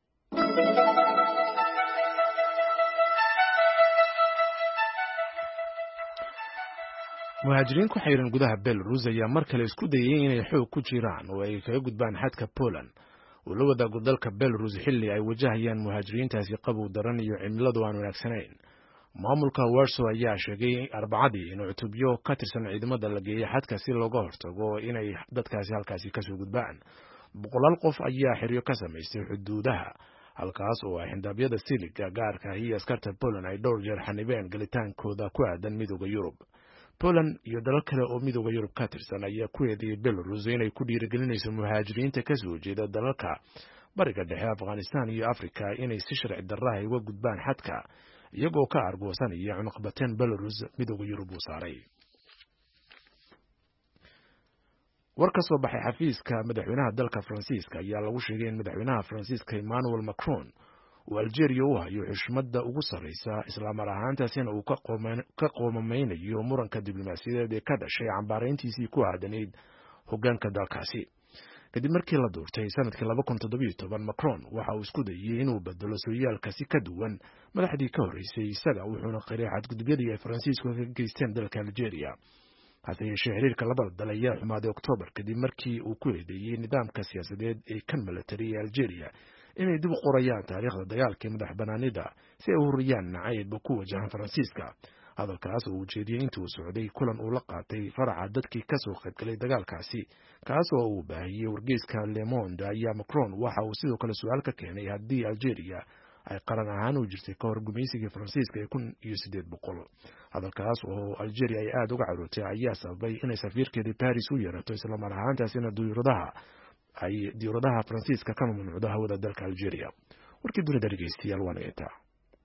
muhaajiriin ku xayran gudaha Belarus ayaa mar kale isku dayay inay xoog ku jiraan oo ay kaga gudbaan xadka Poland oo la wadaago dalka Belarus xilli ay wajahayaan muhaajiriintaasi qabow daran iyo cimiladu aan wanaagsanayn. maamulka Warsaw ayaa sheegay Arbacadii in cutubyo ka tirsan ciidamada la geeyay xadka si looga hortago inay dadkaasi halkaasi ka soo gudbaan. boqolaal qof ayaa xiriyo ka samaystay xuduudaha halkaas oo ay xindaabyada siliga gaarka iyo askarta Poland ay dhowr jeer xanibeen galitaankooda ku aadan midowga Yurub. Poland iyo dalal kale oo midowga Yurub ka tirsan ayaa ku eedeeyay Belarus inay ku dhiirigelinayso muhaajiriinta ka soo jeeda dalalka bariga dhexe Afghanistan iyo Afrika inay si sharci darro ah uga gudbaan xadka iyagoo ka argoosanaya cunaqabateen Belarus midowga Yurub uu saaray. war ka soo baxay xafiiska madaxweynaha dalka Faransiiska ayaa lagu sheegay in madaxweynaha Faransiiska Emmanuel Macron uu Algeria u hayo xushmadda ugu sareysa isla mar ahaantaasina uu ka qoomameynayo muranka diblomaasiyadeed ee ka dhashay cambaarayntiisii ku aadanayd hoggaanka dalkaasi. kadib markii la doortay sanadkii laba kun toddoba iyo toban Macron waxa uu isku dayay inuu bedelo sooyaalkaasi ka duwan madaxdii ka horeysay isaga wuxuuna qiray xadgudubyadii ay Faransiisku ka geysteen dalka Algeria. hase yeeshee xiriirka labada dal ayaa xumaaday Oktoobar kadib markii uu ku eedeeyay nidaamka siyaasadeed ee kan military ee Algeria inay dib u qorayaan taariikhda dagaalkii madax banaanida si ay u huriyaan nacayb ku wajahan Faransiiska. hadalkaas oo ujeediyay intuu socday kulan uu la qaatay faraca dadkii ka soo qaybgalay dagaalkaasi kaas oo uu baahiyay wargeyska Le Monde ayaa Macron waxa uu sidoo kale su'aal ka keenay haddii Algeria ay qaran ahaan u jirtay ka hor gumaysigii Faransiiska ee kun iyo siddeed boqol. hadalkaas oo Algeria ay aad uga carootay ayaa sababay inay safiirkeedii Paris u yeerato isla mar ahaantaasina diyaaradaha ay diyaaradaha Faransiiska ka mamnuucdo hawada dalka Algeria. warkii dunida dhegeystayaal waa intaa.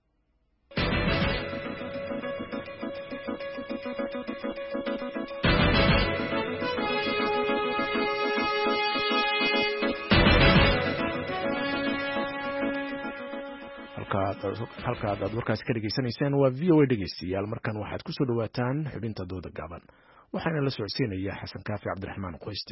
halka aad warkaasi ka dhegaysanaysaan waa v o a dhegeystayaal markan waxaad ku soo dhawaataan xubinta dooda gaaban waxaana la socodsiinaya xasan kaafi cabdiraxmaan qoyste.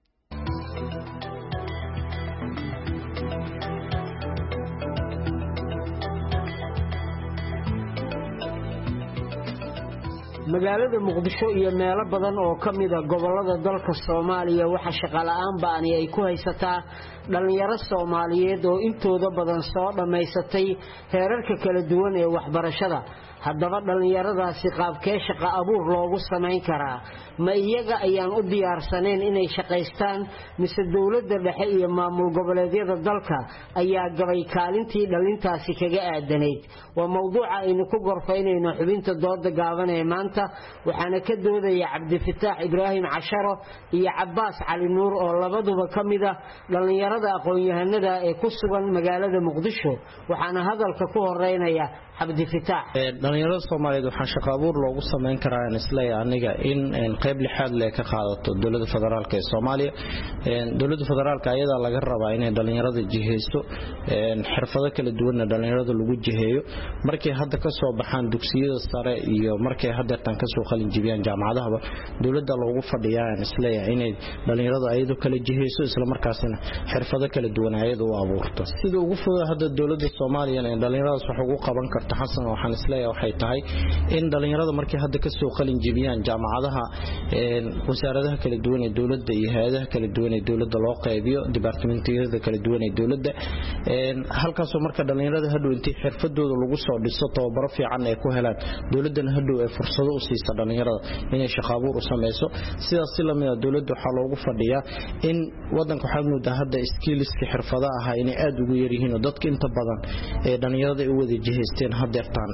magaalada Muqdisho iyo meelo badan oo kamida gobolada dalka Soomaaliya waxa shaqo la'aan baan ay ku haysataa dhalinyaro Soomaaliyeed oo intooda badan soo dhameysatay heerarka kala duwan ee waxbarashada. haddaba dhalinyaradaasi qaabkee shaqo abuur loogu sameyn karaa ma iyaga ayaan u diyaarsaneen inay shaqaystaan mise dawladda dhexe iyo maamul goboleedyada dalka ayaa gabay kaalintii dhalintaasi kaga aadanayd. waa mowduuca aynu ku gorfaynayno xubinta dooda gaaban ee maanta waxaana ka doodaya Cabdifataax Ibraahim Casharo iyo Cabbaas Cali Nuur oo labaduba kamida dhalinyarada aqoon-yahanada ee ku sugan magaalada Muqdisho. waxaana hadalka ku horeynaya Cabdifataax. dhalinyarada Soomaaliyeed waxaa shaqo abuur loogu sameyn karaa in isla aniga in qayb lixaad leh ka qaadato dawladda federaalka ee Soomaaliya. dawladda federaalka ayada laga rabaa inay dhalinyarada jiheyso xirfado kala duwan dhalinyarada lagu jiheeyo markay hadda ka soo baxaan dugsiyada sare iyo markay hadda tan ka soo qalin jibiyaan jaamacadaha dawladda loogu fadhiyaa in isla inay dhalinyarada ayadu kala jiheyso isla markaasina xirfado kala duwan ayadu u abuurto sida ugu fudud hadda dawladda Soomaaliya in dhalinyarada wax ugu qaban karto xasan waxaan isleeyahay waxay tahay in dhalinyarada markay hadda ka soo qalin jebiyaan jaamacadaha wasaaradaha kala duwan ee dowladda iyo hay'adaha kala duwan ee dowladda loo qaybiyo departmentiyada kala duwan ee dowladda halkaasoo marka dhalinyarada hadhow intii xirfadooda lagu soo dhiso tababaro fiican ay ku helaan dowladana hadhow ay fursado u siisa dhalinyarada inay shaqo abuur u sameeyso sidaas si lamid ah dowladda waxa loogu fadhiyaa in wadanka waxa muuqda hadda skillska xirfadaha ah inay aad ugu yar yihiin oo dadka inta badan ee dhalinyarada ay wada jihaysteen hadeertaan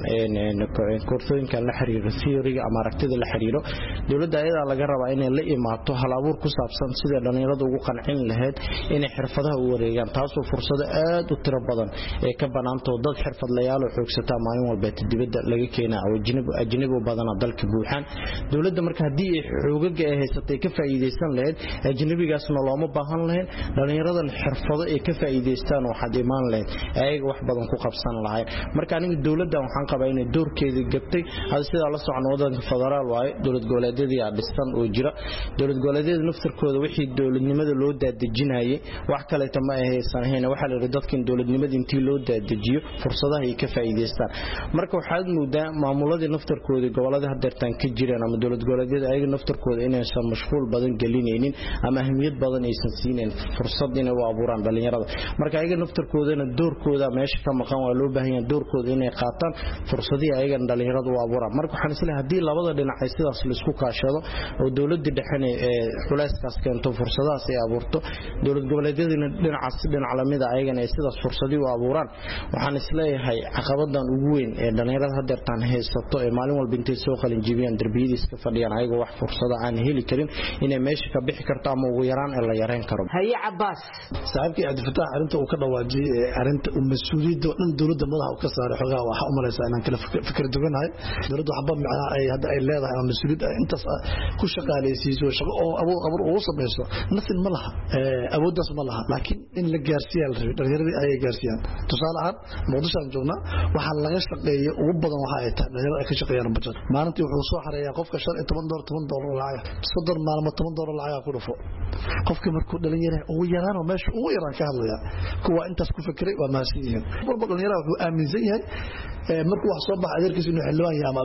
ee koorsooyinka la xiriira theory ama aragtida la xiriiro dowladda ayada laga rabaa inay la imaato hal abuur ku saabsan sida dhalinyarada ugu qancin lahayd inay xirfadaha u wareegaan taasoo fursado aad u tiro badan ee ka banaanto dad xirfadlayaal oo xoogsata maalin walba dibadda laga keenaa oo ajnabi ajnabi badan dalka buuxan dowladda marka hadii ay xoogaga ay haysatay ka faa'iideysan lahayd ajnabigaasna looma baahan lahayn dhalinyarada xirfado ay ka faa'iideystaan waxa dhimaan lahayd ayaga wax badan ku qabsan lahayn marka aniga dowladda waxaan qabaa inay doorkeeda gabtay hada sida la socon wadanka federaal waaye dowlad goboleedyada ay dhisan oo jira dowlad goboleedyada naftirkooda wixii dowladnimada loo daadejinayay wax kale tama ay haysanayna waxa la yiraahdo dadkan dowladnimada intii loo daadejiyo fursadaha ay ka faa'iideystaan marka waxaad moodaa maamuladii naftirkooda gobolada hadeertan ka jireen ama dowlad goboleedyada ayaga naftirkooda inaysan mashquul badan galinaynin ama ahmiyad badan aysan siineen fursad inay u abuuraan dhalinyarada marka ayaga naftirkoodana doorkooda meesha ka maqan waa loo baahan yahay doorkooda inay qaataan fursadii ayaga dhalinyarada u abuuraan marka waxaan isleeyahay hadii labada dhinac ay sidaas la isku kaashado oo dowladda dhexane ee xulayskaas keento fursadahaas ay abuurto dowlad goboleedyadina dhinacaas dhinac lamida ayagana ay sidaas fursadii u abuuraan waxaan isleeyahay caqabadan ugu weyn ee dhalinyarada hadeertan haysato ee maalin walba intay soo qalin jibiyaan darbiyada iska fadhiyaan ayaga wax fursada aan heli karin inay meesha ka bixi karto ama ugu yaraan ee la yareen karo haye Abbas saabkii adfata arinta uu ka dhawaajiyay arinta mas'uuliyadda dhan dowladda madaxa u ka saaray xogaa waxa u malaysaa inaan kala fikir duganahay dowladda waxba macna ay hadda ay leedahay ama mas'uuliyad intaas ku shaqaaleysiiso shaqo oo abuur abuur oo sameeyso nasin ma laha awooddaas ma laha laakiin in la gaarsiiyo dhalinyarada ay gaarsiiyaan tusaale ahaan muqdisho aan joognaa waxa laga shaqeeyo ugu badan waxa ay tahay dhalinyarada ay ka shaqeeyaan budget maalintii wuxuu soo xareeyaa qofka shan iyo toban doolar toban doolar lacag soddon maalmo toban doolar lacag ku dhufo qofka markuu dhalinyarada ugu yaraan oo meesha ugu yaraan ka hadlaya kuwa intaas ku fikiray waa maasiin walba dhalinyarada wuxuu aaminsan yahay markuu wax soo baxay adeerkiisa inuu xilwaan yahay ama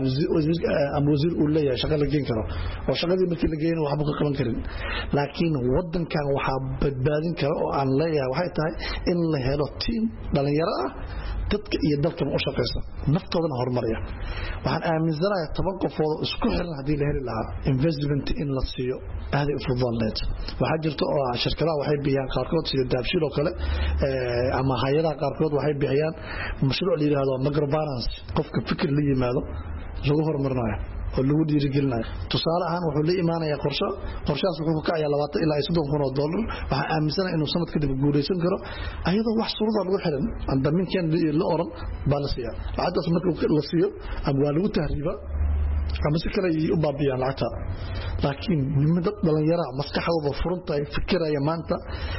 ama wasiir uu leeyahay shaqo la geen karo oo shaqadii markii la geeyay waxba ka qaban karin laakiin wadankan waxa badbaadin kara oo aan leeyahay waxay tahay in la helo team dhalinyaro ah dadka iyo dalka u shaqeysa naftoodana horumariya waxaan aaminsanahay toban qofood isku xiran hadii la heli lahaa investment in la siiyo aad u fududaanad waxa jirto oo shirkadaha waxay bixiyaan qaarkood sida daabshil oo kale ama hay'adaha qaarkood waxay bixiyaan mashruuc la yiraahdo microfinance qofka fikir la yimaado lagu horumarinayo oo lagu dhiirigelinayo tusaale ahaan wuxuu la imaanayaa qorshe qorshaas wuxuu ka ayaa labaatan ilaa soddon kun oo dollar waxa aaminsanahay inuu sanad kadib guuleysan karo ayadoo wax suruuda lagu xiran andaminkan la oran balasiya lacagtaas markuu la siiyo ama waa lagu tahriiba ama si kale u baabiyaan lacagta laakiin nimada dhalinyaro maskaxdooda furunta ay fikiraya maanta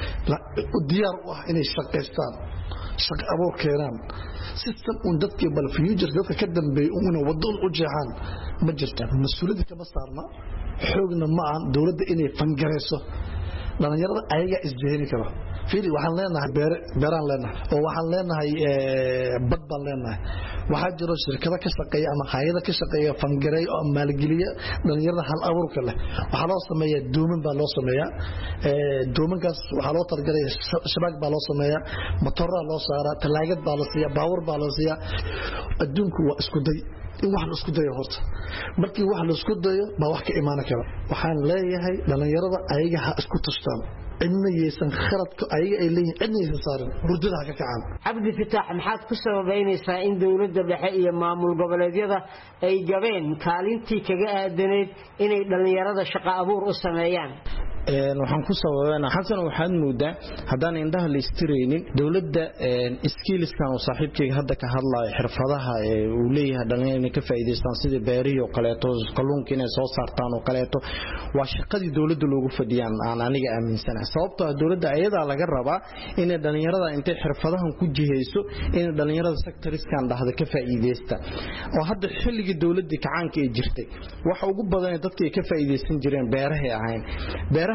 diyaar u ah inay shaqeystaan shaqo abuur keenaan system un dadka bal future dadka ka dambeeyay una wadon u jeexan ma jirta mas'uuliyadda kama saarna xoogna ma aan dawladda inay fangareyso dhalinyarada ayaga isjeeni karo fiiri waxaan leenahay beer beeraan leenahay oo waxaan leenahay bad baan leenahay waxa jiro shirkado ka shaqeeya ama hay'ado ka shaqeeya fangareey oo maalgeliya dhalinyarada hal abuurka leh waxa loo sameeyaa dooman baa loo sameeyaa ee doomankaas waxa loo targalay shabaag baa loo sameeyaa matoor loo saaraa talaagad baa la siiyaa baawar baa la siiyaa adduunku waa isku day in wax la isku dayo horta markii wax la isku dayo ba wax ka imaan kara waxaan leeyahay dhalinyarada ayaga ha isku tashtaan cidna yeesan khaladka ayaga ay leeyihiin cidna yeesan saarin hurdada ka kacaan Cabdi Fataax maxaad ku sababeynaysaa in dawladda dhexe iyo maamul goboleedyada ay gabeen kaalintii kaga aadaneed inay dhalinyarada shaqo abuur u sameeyaan een waxaan ku sababeynaa xasan waxaad moodaa hadaan indhaha la istireynin dawladda een skillskan oo saaxiibkayga hadda ka hadlayo xirfadaha ee uu leeyahay dhalinyarada ka faa'iideystaan sida beeriyo kaleeto kalluunka inay soo saartaan oo kaleeto waa shaqadii dawladda loogu fadhiyaan aan aniga aaminsanahay sababtoo ah dawladda ayada laga rabaa in dhalinyarada intay xirfadahan ku jiheyso in dhalinyarada sectorskan dhahda ka faa'iideysta oo hadda xilliga dawladda kacaanka ay jirtay waxa ugu badan dadka ay ka faa'iideysan jireen beeraha ahayn beeraha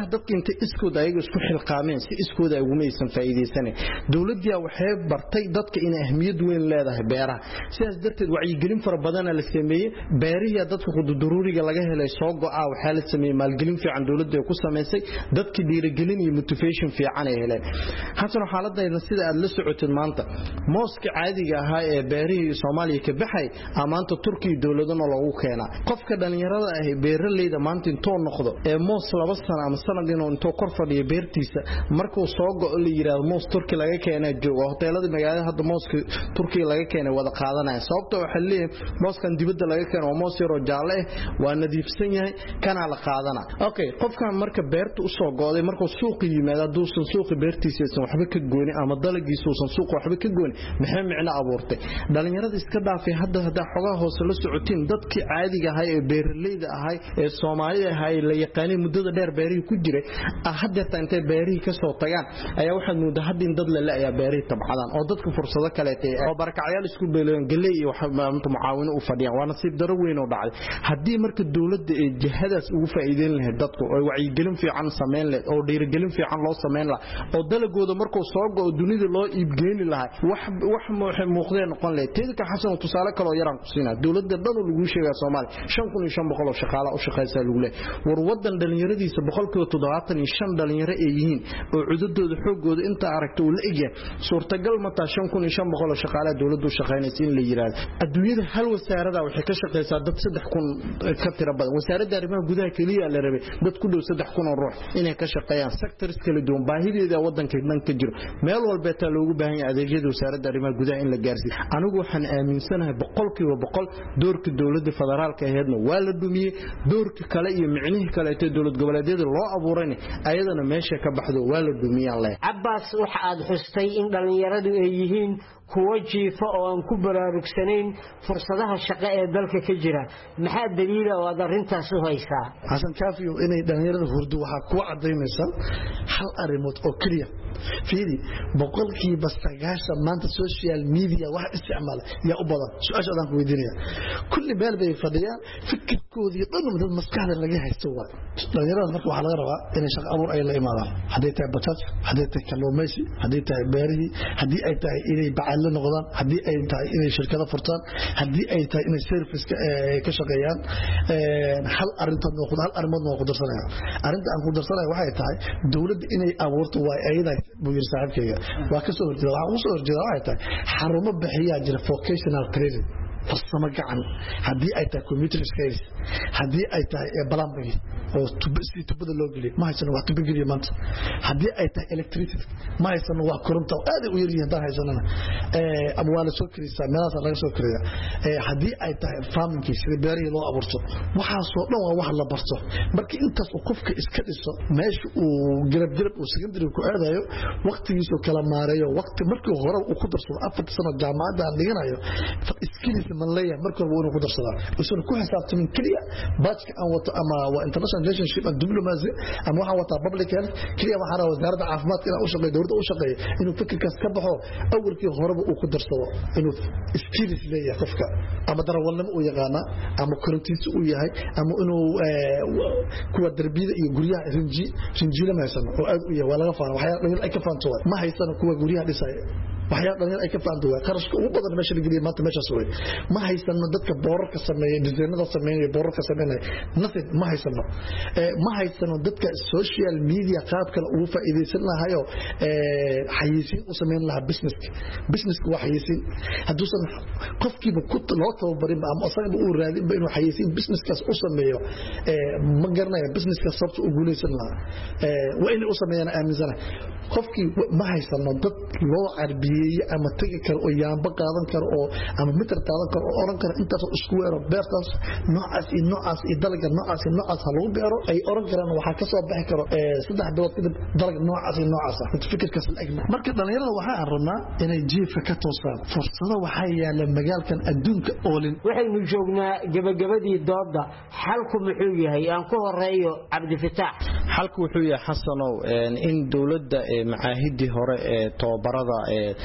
beeraha dadka inta iskooda ayaga isku xilqaameen si iskooda ay ugu meeysan faa'iideysan dawladda waxay bartay dadka in ahmiyad weyn leedahay beeraha sidaas darteed wacyigelin fara badan la sameeyay beerihiya dadka quduruuriga laga helay soo go'a waxa la sameeyay maalgelin fiican dawladda ku sameysay dadka dhiirigelin iyo motivation fiican ay heleen haatan xaaladayna sida aad la socotid maanta mooska caadiga ah ee beerihii Soomaaliya ka baxay amaanta Turkiga dawladana loogu keenaa qofka dhalinyarada ah beeraleyda maanta intoo noqdo ee moos laba sano ama sanad inuu intoo kor fadhiyo beertiisa markuu soo go'o la yiraahdo moos Turki laga keenay joogo hoteelada magaalada hadda mooska Turkiga laga keenay wada qaadanaya sababtoo waxa leeyahay mooskan dibadda laga keenay waa moos yaro jaalle waa nadiifsan yahay kana la qaadana okay qofkan marka beertu u soo go'day markuu suuq yimaado duusan suuq beertiisa waxba ka gooni ama dalagiisu uusan suuq waxba ka gooni maxay micna abuurtay dhalinyarada iska dhaafay hadda hadda xogaha hoose la socotiin dadkii caadiga ahaa ee beeraleyda ahaa ee Soomaaliya ahaa la yaqaanay muddada dheer beerihi ku jiray hadda taantay beerihi ka soo tagaan ayaa waxa muddo hadin dad la leeyahay beerihi tabcadan oo dadka fursado kale oo barakacayaal isku beeleen galay iyo waxa maanta mucaawino u fadhiyaan waa nasiib daro weyn oo dhacay hadii marka dawladda ay jihadaas ugu faa'iideyn lahayd dadku oo wacyigelin fiican sameyn lahayd oo dhiirigelin fiican loo sameyn lahaa oo dalagooda markuu soo go'o dunida loo iibgeeni lahaa wax wax muuqdeen noqon lahayd teedka xasan tusaale kale oo yaraan ku siinaa dawladda dhan lagu sheegay Soomaaliya shan kun iyo shan boqol oo shaqaale u shaqeysa lagu leeyahay war wadan dhalinyaradiisa boqolkiiba toddobaatan iyo shan dhalinyaro ay yihiin oo cududooda xoogooda inta aragto uu la egyahay suurtagal ma taa shan kun iyo shan boqol oo shaqaale dawladdu shaqeynaysa in la yiraahdo adduunyada hal wasaarada waxay ka shaqeysaa dad saddex kun ka tira badan wasaaradda arrimaha gudaha kaliya la rabay dad ku dhow saddex kun oo ruux inay ka shaqeeyaan sectors kala duwan baahideeda wadanka dhan ka jiro meel walba taa loogu baahan yahay adeegyada wasaaradda arrimaha gudaha in la gaarsiiyo anigu waxaan aaminsanahay boqolkiiba boqol doorka dawladda federaalka aheedna waa la dumiyay doorka kale iyo micnihii kale ee dawlad goboleedyada loo abuuray ayadana meesha ka baxdo waa la dumiyaan leh Abbas waxa aad xustay in dhalinyaradu ay yihiin kuwa jiifa oo aan ku baraarugsanayn fursadaha shaqo ee dalka ka jira maxaa daliil ah oo aad arintaas u haysaa Xasan Kaafiyo inay dhalinyarada hurdu waxa ku cadeynaysa hal arimood oo kaliya fiiri boqolkiiba sagaashan maanta social media wax isticmaala yaa u badan su'aashadan ku weydiinaya kulli meel bay fadhiyaan fikirkoodii dhan mid maskaxda laga haysto waa dhalinyarada marka waxa laga rabaa inay shaqo abuur ay la imaadaan haday tahay batat haday tahay kalluumaysi haday tahay beerihi hadii ay tahay inay bacaal noqdaan hadii ay tahay inay shirkado furtaan hadii ay tahay inay service ka shaqeeyaan hal arinta noqdo hal arimood noqdo darsanaya arinta aan ku darsanayo waxay tahay dawladda inay abuurto waa ayada buu yiri saaxiibkayga waa ka soo horjeeda waxa uu soo horjeeda waxay tahay xarumo bixiya jira vocational training farsamo gacan hadii ay tahay computer skills hadii ay tahay plumbing oo tubasi tubada loo geliyo ma haysan wax tubi geliyo maanta hadii ay tahay electricity ma haysan wax koronto aad u yar yahay haysanana ee ama wala soo kirisa meelaha laga soo kiriya ee hadii ay tahay farming sida beerihi loo abuurto waxa soo dhan waa wax la barto markii intaas uu qofka iska dhiso meesha uu garab garab uu secondary ku aadayo waqtigiisa kala maareeyo waqti markii hore uu ku darsado afar sano jaamacada dhiganayo skills man leeyahay markii hore uu ku darsadaa wuxuu ku xisaabtamin kaliya baajka aan wato ama waa international relationship and diplomacy ama waxa wata public health kaliya waxa rawa wasaaradda caafimaadka inuu u shaqeeyo dawladda u shaqeeyo inuu fikirkaas ka baxo awalkii horeba uu ku darsado inuu skills leeyahay qofka ama darawalnimo uu yaqaana ama korontiisa uu yahay ama inuu kuwa darbiyada iyo guryaha rinji rinjila ma haysan oo aad u yahay waa laga faan waxa ay ka faanto ma haysan kuwa guryaha dhisay waxyaabo dhan ay ka faanto waa qarashka ugu badan meesha la geliyo maanta meeshaas way ma haysan dadka boorarka sameeyay dizaynada sameeyay boorarka sameeyay nothing ma haysan ee ma haysan dadka social media qaab kale ugu faa'iideysan lahayo ee xayisiin u sameyn laha business business waa xayisiin haduusan qofkiiba ku loo tababarin ama asaga uu raadin inuu xayisiin business kaas u sameeyo ee ma garanayo business kaas sababta u guuleysan laha ee waa inuu u sameeyana aaminsana qofkii ma haysan dad loo carbiyay ama tagi karo oo yaamba qaadan karo oo ama mitir qaadan karo oo oran karo intaas isku weero beertaas noocaas iyo noocaas iyo dalga noocaas iyo noocaas lagu beero ay oran karaan waxa ka soo bixi karo ee saddex bilood kadib dalga noocaas iyo noocaas ah fikirkaas la egma marka dhalinyarada waxa aan rabnaa inay jiifka ka toosaan fursado waxa yaala magaalkan adduunka oolin waxaynu joognaa gabagabadii dooda xalku muxuu yahay aan ku horeeyo Cabdi Fataax xalku wuxuu yahay xasanow in dawladda macaahidii hore ee tababarada ee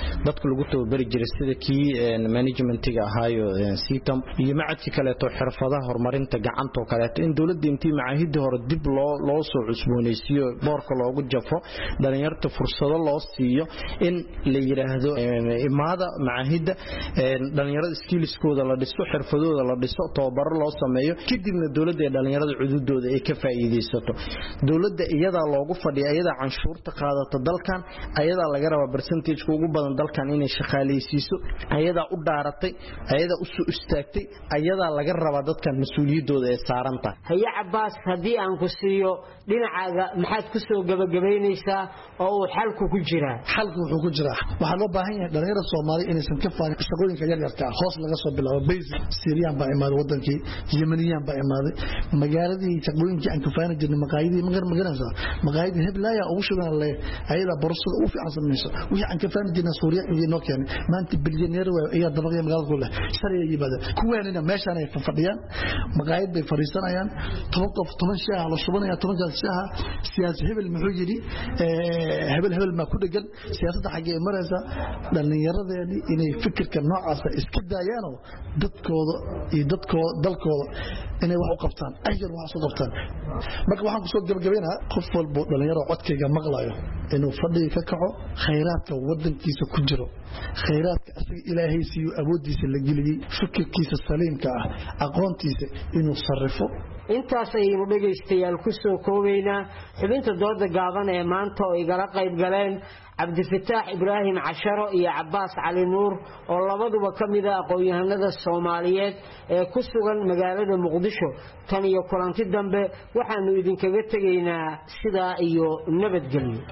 dadka lagu tababari jiray sida kii managementiga ahaayo sitam iyo macadkii kaleeto xirfadaha horumarinta gacanta oo kaleeto in dowladda intii macaahidii hore dib loo loo soo cusboonaysiiyo boorka loogu jafo dhalinyarta fursado loo siiyo in la yiraahdo imaada macaahidda dhalinyarada skillskooda la dhiso xirfadooda la dhiso tababaro loo sameeyo kadibna dowladda ee dhalinyarada cududooda ay ka faa'iideysato dowladda iyada loogu fadhiyo iyada canshuurta qaadata dalkan iyada laga raba percentage ugu badan dalkan inay shaqaaleysiiso iyada u dhaaratay iyada u soo istaagtay iyada laga raba dadkan mas'uuliyadooda ee saaranta haya Cabbaas hadii aan ku siiyo dhinacaaga maxaad ku soo gabagabeynaysaa oo uu xalku ku jira xalku wuxuu ku jira waxa loo baahan yahay dhalinyarada Soomaali inaysan ka faarin shaqooyinka yar yarka hoos laga soo bilaabo basic Syrian baa imaad wadankii Yemeniyan baa imaaday magaaladii shaqooyinkii aan ka faarin jirnay maqaayadii magar magaranaysa maqaayadii heblaaya ugu shaqeyn leh ayada borsada u fiican sameeyso wixii aan ka faarin jirnay Suuriya iyo noo keenay maanta bilyaneer way iyo dabaqay magaalada kule sariya yibada kuwaanina meeshaan ay fadhiyaan maqaayad bay fariisanayaan toban qof toban shaaha la shubanaya toban shaaha siyaasi hebel muxuu yiri ee hebel hebel ma ku dhagan siyaasadda xagee maraysa dhalinyaradeeni inay fikirka noocaas iska daayaan dadkooda iyo dadkooda dalkooda inay wax u qabtaan ayar wax u qabtaan marka waxaan ku soo gabagabeynaa qof walba dhalinyaro codkayga maqlayo inuu fadhiga ka kaco khayraadka wadankiisa ku jiro khayraadka asaga ilaahay siiyo awoodiisa la geliyay fikirkiisa saliimka ah aqoontiisa inuu sarrifo intaas ayaynu dhagaystayaal ku soo koobaynaa xubinta dooda gaaban ee maanta oo igala qayb galeen Cabdifataax Ibraahim Casharo iyo Cabbaas Cali Nuur oo labaduba kamid ah aqoon-yahanada Soomaaliyeed ee ku sugan magaalada Muqdisho tan iyo kulanti dambe waxaanu idinkaga tageynaa sida iyo nabadgelyo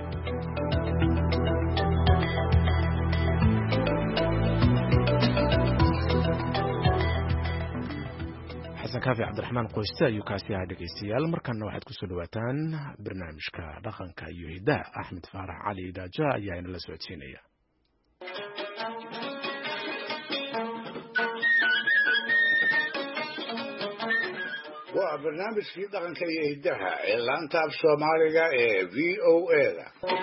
kaafi Cabdiraxmaan Qoyste ayuu kaasi ahaa dhageystayaal markana waxaad ku soo dhawaataan barnaamijka dhaqanka iyo hidaha Axmed Faarax Cali Daaja ayaa inala socodsiinaya waa barnaamijkii dhaqanka iyo hidaha ee laanta af Soomaaliga ee V O A-da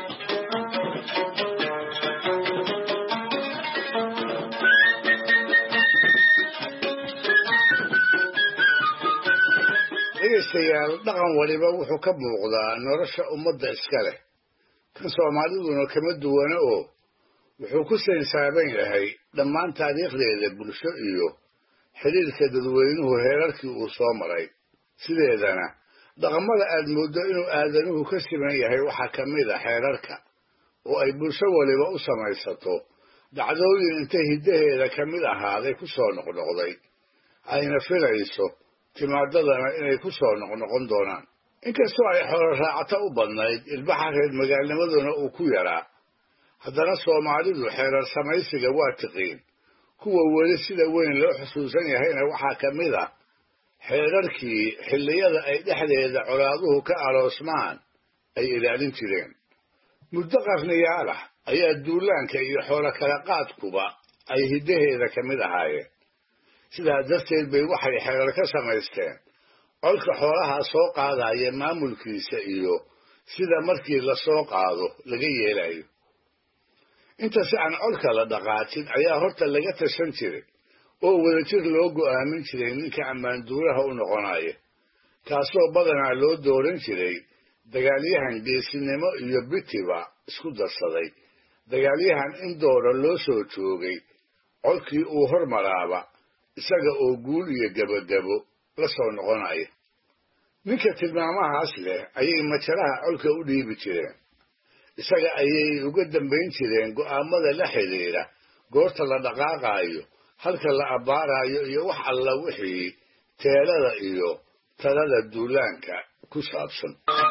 dhegeystayaal dhaqan waliba wuxuu ka muuqdaa nolosha ummadda iska leh kan Soomaaliduna kama duwana oo wuxuu ku saysaaban yahay dhammaan taariikhdeeda bulsho iyo xiriirka dadweynuhu heerarkii uu soo maray sideedana dhaqamada aad mooddo inuu aadanuhu ka siman yahay waxaa ka mid a xeerarka oo ay bulsho waliba u samaysato dhacdooyin inta hiddaheeda ka mid ahaaday ku soo noqnoqday ayna filayso timaadadana inay ku soo noqnoqon doonaan inkastoo ay xoolo raacata u badnayd ilbaxa reer magaalnimaduna uu ku yaraa haddana Soomaalidu xeerar samaysiga waa tiqiin kuwa weli sida weyn loo xusuusan yahayna waxaa ka mid ah xeerarkii xilliyada ay dhexdeeda colaaduhu ka aroosmaan ay ilaalin jireen muddo qarniyaal ah ayaa duulaanka iyo xoolo kala qaadkuba ay hiddaheeda ka mid ahaayeen sidaa darteed bay waxay xeerar ka samaysteen colka xoolaha soo qaadaya maamulkiisa iyo sida markii la soo qaado laga yeelayo inta si aan colka la dhaqaajin ayaa horta laga tashan jiray oo wadajir loo go'aamin jiray ninka ammaanduuraha u noqonaya taasoo badanaa loo dooran jiray dagaalyahan geesinimo iyo bitiba isku darsaday dagaalyahan in doora loo soo joogay colkii uu hormaraaba isaga oo guul iyo gabagabo la soo noqonaya ninka tilmaamahaas leh ayay majaraha colka u dhiibi jireen isaga ayay uga dambayn jireen go'aamada la xidhiidha goorta la dhaqaaqaayo halka la abbaarayo iyo wax alla wixii teelada iyo talada duulaanka ku saabsan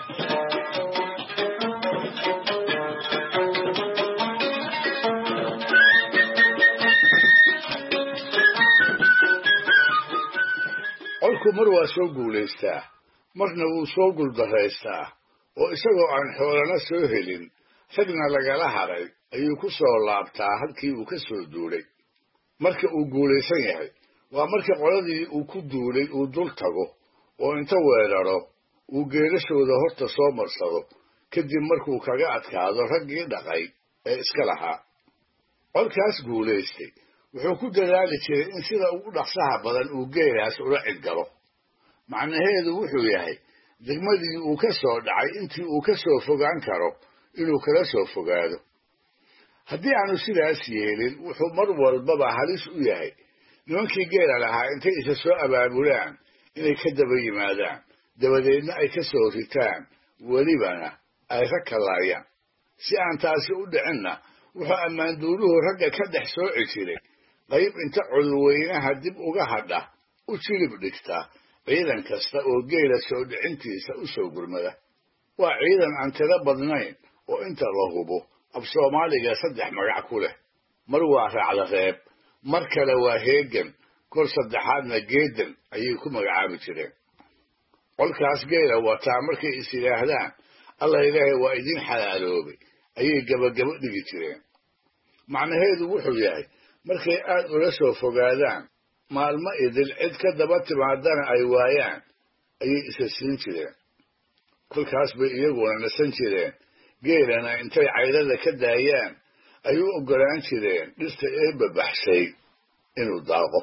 colku mar waa soo guulaystaa marna wuu soo guuldaraystaa oo isagoo aan xoolana soo helin ragna lagala haray ayuu ku soo laabtaa halkii uu ka soo duulay marka uu guulaysan yahay waa markii qoladii uu ku duulay uu dul tago oo inta weeraro uu geelashooda horta soo marsado kadib markuu kaga adkaado raggii dhaqay ee iska lahaa colkaas guulaystay wuxuu ku dadaali jiray in sida ugu dhaqsaha badan uu geelaas ula cidgalo macnaheedu wuxuu yahay degmadii uu ka soo dhacay intii uu ka soo fogaan karo inuu kala soo fogaado haddii aanu sidaas yeelin wuxuu mar walbaba halis u yahay nimankii geela lahaa intay isa soo abaabulaan inay ka daba yimaadaan dabadeedna ay ka soo ritaan welibana ay rag kalaayaan si aan taasi u dhicinna wuxuu ammaanduuluhu ragga ka dhex sooci jiray qayb inta codweynaha dib uga hadha u jilib dhigta ciidan kasta oo geela soo dhicintiisa u soo gurmada waa ciidan aan tiro badnayn oo inta la hubo af soomaaliga saddex magac ku leh mar waa raacda reeb mar kale waa heegan kor saddexaadna geedan ayay ku magacaabi jireen colkaas geela wataa markay is yidhaahdaan alla ilaahay waa idin xalaaloobay ayay gabagabo dhigi jireen macnaheedu wuxuu yahay markay aad ula soo fogaadaan maalmo idil cid ka daba timaadana ay waayaan ayay isa siin jireen kolkaas bay iyaguna nasan jireen geelana intay caydada ka daayaan ay u oggolaan jireen dhirta eebba baxshay inuu daaqo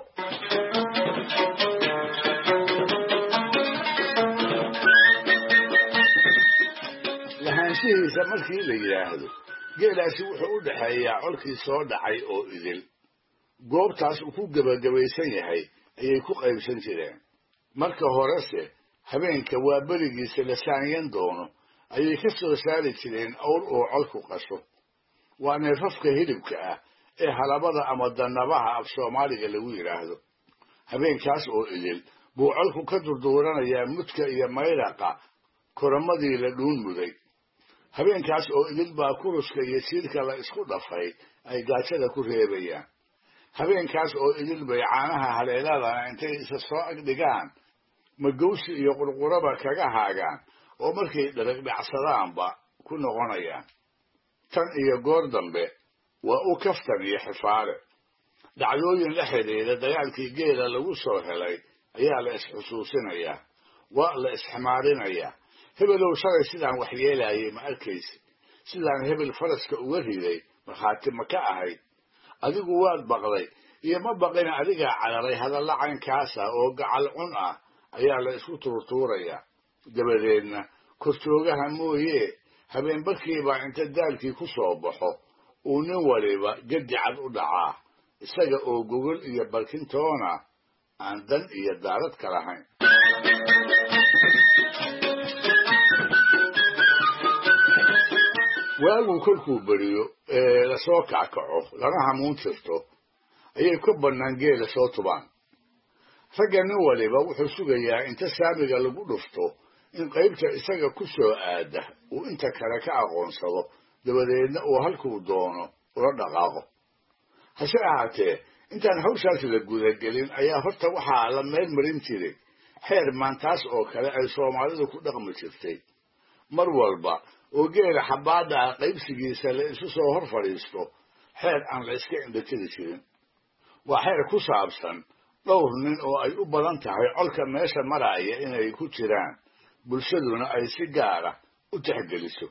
lahaanshihiisa markii la yidhaahdo geelaasi wuxuu u dhexeeyaa colkii soo dhacay oo idil goobtaas uu ku gebagabaysan yahay ayay ku qaybsan jireen marka horese habeenka waa berigiisa la saanyan doono ayay ka soo saari jireen awr oo colku qasho waa neefafka hilibka ah ee halabada ama dannabaha af soomaaliga lagu yidhaahdo habeenkaas oo idil buu colku ka durduuranayaa mudka iyo mayraqa koramadii la dhuun muday habeenkaas oo idil baa kuruska iyo jiirka la isku dhafay ay gaajada ku reebayaan habeenkaas oo idil bay caanaha haleeladana intay isa soo agdhigaan magowsi iyo qurquraba kaga haagaan oo markay dharagdhacsadaanba ku noqonayaan tan iyo goor dambe waa u kaftan iyo xifaare dhacdooyin la xidhiidha dagaalkii geela lagu soo helay ayaa la isxusuusinayaa waa la isximaarinayaa hebelow shalay sidaan waxyeelaayay ma arkaysi sidaan hebel faraska uga riday markhaati ma ka ahayd adigu waad baqday iyo ma baqina adigaa cararay hadalla caynkaasa oo gacal cun ah ayaa la isku tuurtuurayaa dabadeedna korjoogaha mooyee habeenbarkiibaa inta daalkii ku soo baxo uu nin waliba gedi cad u dhacaa isaga oo gogol iyo barkintoona aan dan iyo daarad ka lahayn waagu kolkuu beriyo ee lasoo kackaco lana hamuun tirto ayay ku bannaan geela soo tubaan ragga nin waliba wuxuu sugayaa inta saamiga lagu dhufto in qaybta isaga ku soo aada uu inta kale ka aqoonsado dabadeedna uu halkuu doono ula dhaqaaqo hase ahaatee intaan hawshaas la gudagelin ayaa horta waxaa la meel marin jiray xeer maantaas oo kale ay soomaalidu ku dhaqmi jirtay mar walba oo geela xabbaadda ah qaybsigiisa la isu soo hor fadhiisto xeer aan la iska indhatiri jirin waa xeer ku saabsan dhowr nin oo ay u badan tahay colka meesha maraaya inay ku jiraan bulshaduna ay si gaara u tixgeliso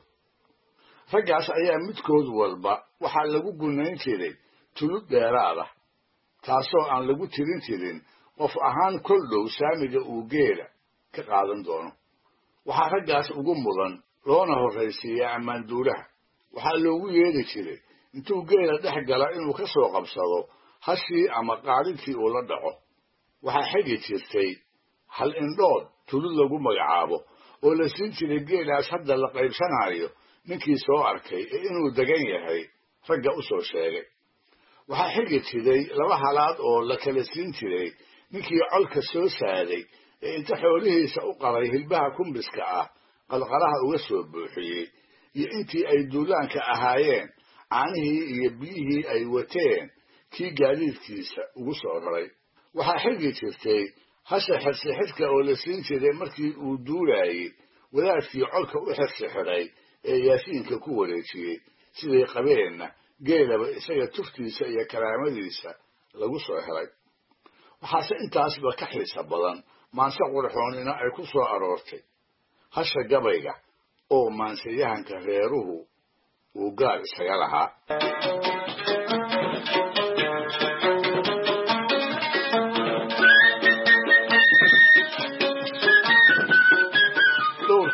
raggaas ayaa midkood walba waxaa lagu gunayn jiray tulud dheeraada taasoo aan lagu tirin jirin qof ahaan kol dhow saamiga uu geela ka qaadan doono waxaa raggaas ugu mudan loona horraysiiyaa ammaanduulaha waxaa loogu yeedhi jiray intuu geela dhex gala inuu ka soo qabsado hashii ama qaadhinkii uu la dhaco waxaa xigi jirtay hal indhood tulud lagu magacaabo oo la siin jiray geelaas hadda la qaybsanayo ninkii soo arkay ee inuu degan yahay ragga u soo sheegay waxaa xigi jiray laba halaad oo la kala siin jiray ninkii colka soo saaday ee inta xoolihiisa u qaray hilbaha kumbiska ah qalqalaha uga soo buuxiyey iyo intii ay duulaanka ahaayeen caanihii iyo biyihii ay wateen kii gaadiidkiisa ugu soo raray waxaa xigi jirtay hasha xirsixidhka oo la siin jiray markii uu duulaayey wadaadkii colka u xirsixidhay ee yaasiinka ku wareejiyey siday qabeenna geelaba isaga tuftiisa iyo karaamadiisa lagu soo helay waxaase intaasba ka xiisa badan maanse qurxoonina ay ku soo aroortay hasha gabayga oo maansayahanka reeruhu uu gaar isaga lahaa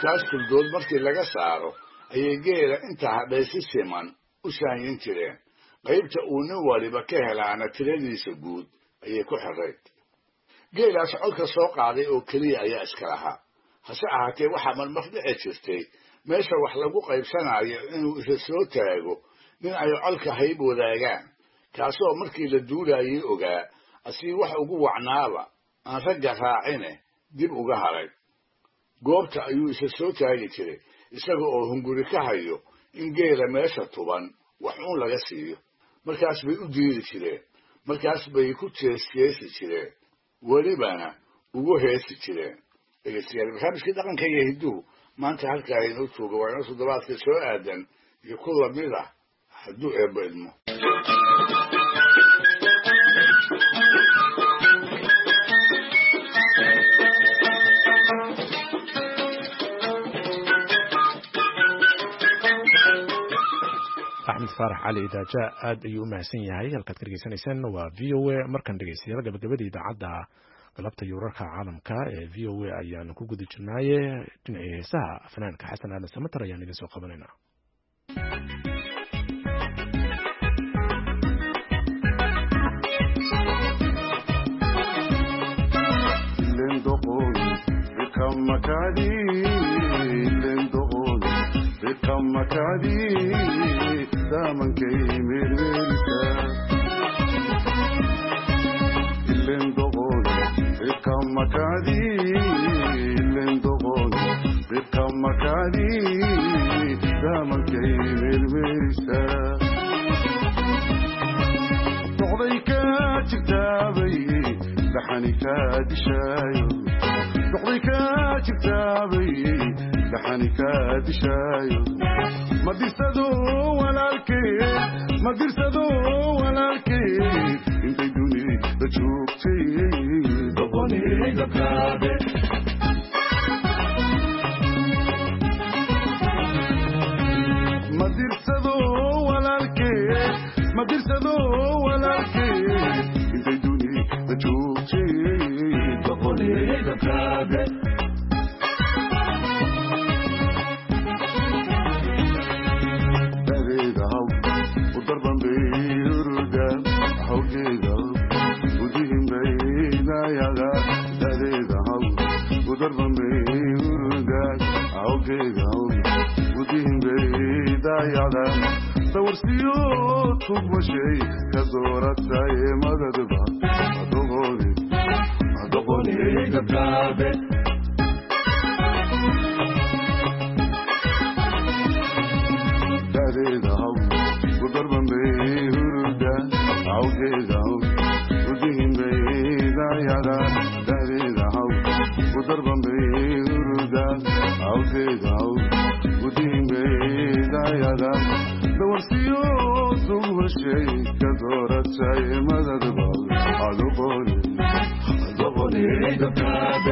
tobankaas tuldood markii laga saaro ayay geela inta hadhay si siman u shaanyin jireen qaybta uu nin waliba ka helaana tiradiisa guud ayay ku xirayd geelaas codka soo qaaday oo keliya ayaa iska lahaa hase ahaatee waxaa marmar dhici jirtay meesha wax lagu qaybsanayo inuu isa soo taago nin ay colka hayb wadaagaan kaasoo markii la duulayay ogaa asii wax ugu wacnaaba aan ragga raacine dib uga haray goobta ayuu isa soo taagi jiray isaga oo hunguri ka hayo in geela meesha tuban wax uun laga siiyo markaas bay u diiri jireen markaas bay ku jeesjeesi jireen welibana ugu heesi jireen dhegeystayaal barnaamijkii dhaqanka iyo hidduhu maanta halkaa inoo jooga waa inoo toddobaadka soo aadan iyo ku lamid ah hadduu eebbo idmo axmed faarax cali idaaja aad ayuu u mahadsan yahay halkaad ka dhegeysanaysaan waa v o a markan dhegeystayaal gabagabada idaacadda galabta iyo wararka caalamka ee v o a ayaanu ku guda jirnaaye dhinacii heesaha fanaanka xasan aadan samatar ayaan idin soo qabanaynaa daman kay mirmirka illen dogon ikam makadi illen dogon ikam makadi daman kay mirmirka doqdayka jitaabay dhaxanika dishayo doqdayka jitaabay dhaxanika dishayo madirsado walaalkee madirsado walaalkee intay dunida joogtay doqoniga kaabe madirsado walaalkee madirsado walaalkee intay dunida joogtay doqoniga kaabe dawarsiyo tugmashay ka dooratay madadba adoqoni adoqoni gabgaabe dareeda haw udarban bay hurda awgeeda haw udihin bay dayada dareeda haw udarban bay hurda awgeeda haw udihin bay dayada dawarsiyo tugmashay ka dooratay madadba adoqoni adoqoni gabgaabe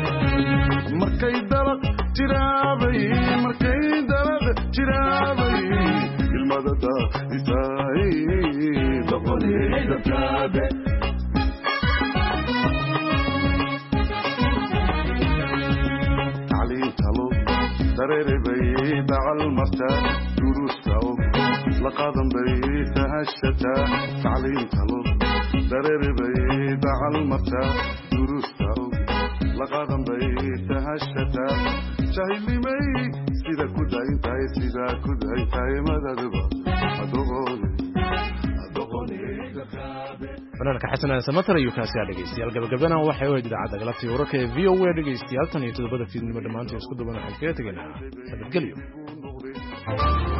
markay dalaq jiraabay markay dalaq jiraabay isaay doqonayda kaabe tacliintalo dareerebay dacal martaa duruusta og laqadan bay tahashataa tacliintalo dareerebay dacal martaa duruusta og laqadan bay tahashataa jahilnimay sida ku dayntahay sida ku dayntahay madadba fanaanka xasan samatar ayuu kaasi ah dhegeystayaal gabagabana waxay u idaacada galabtii wararka ee v o a dhegeystayaal tan iyo todobada fiidnimo dhammaantii isku duban waxaan kaga tegaynaa nabadgelyo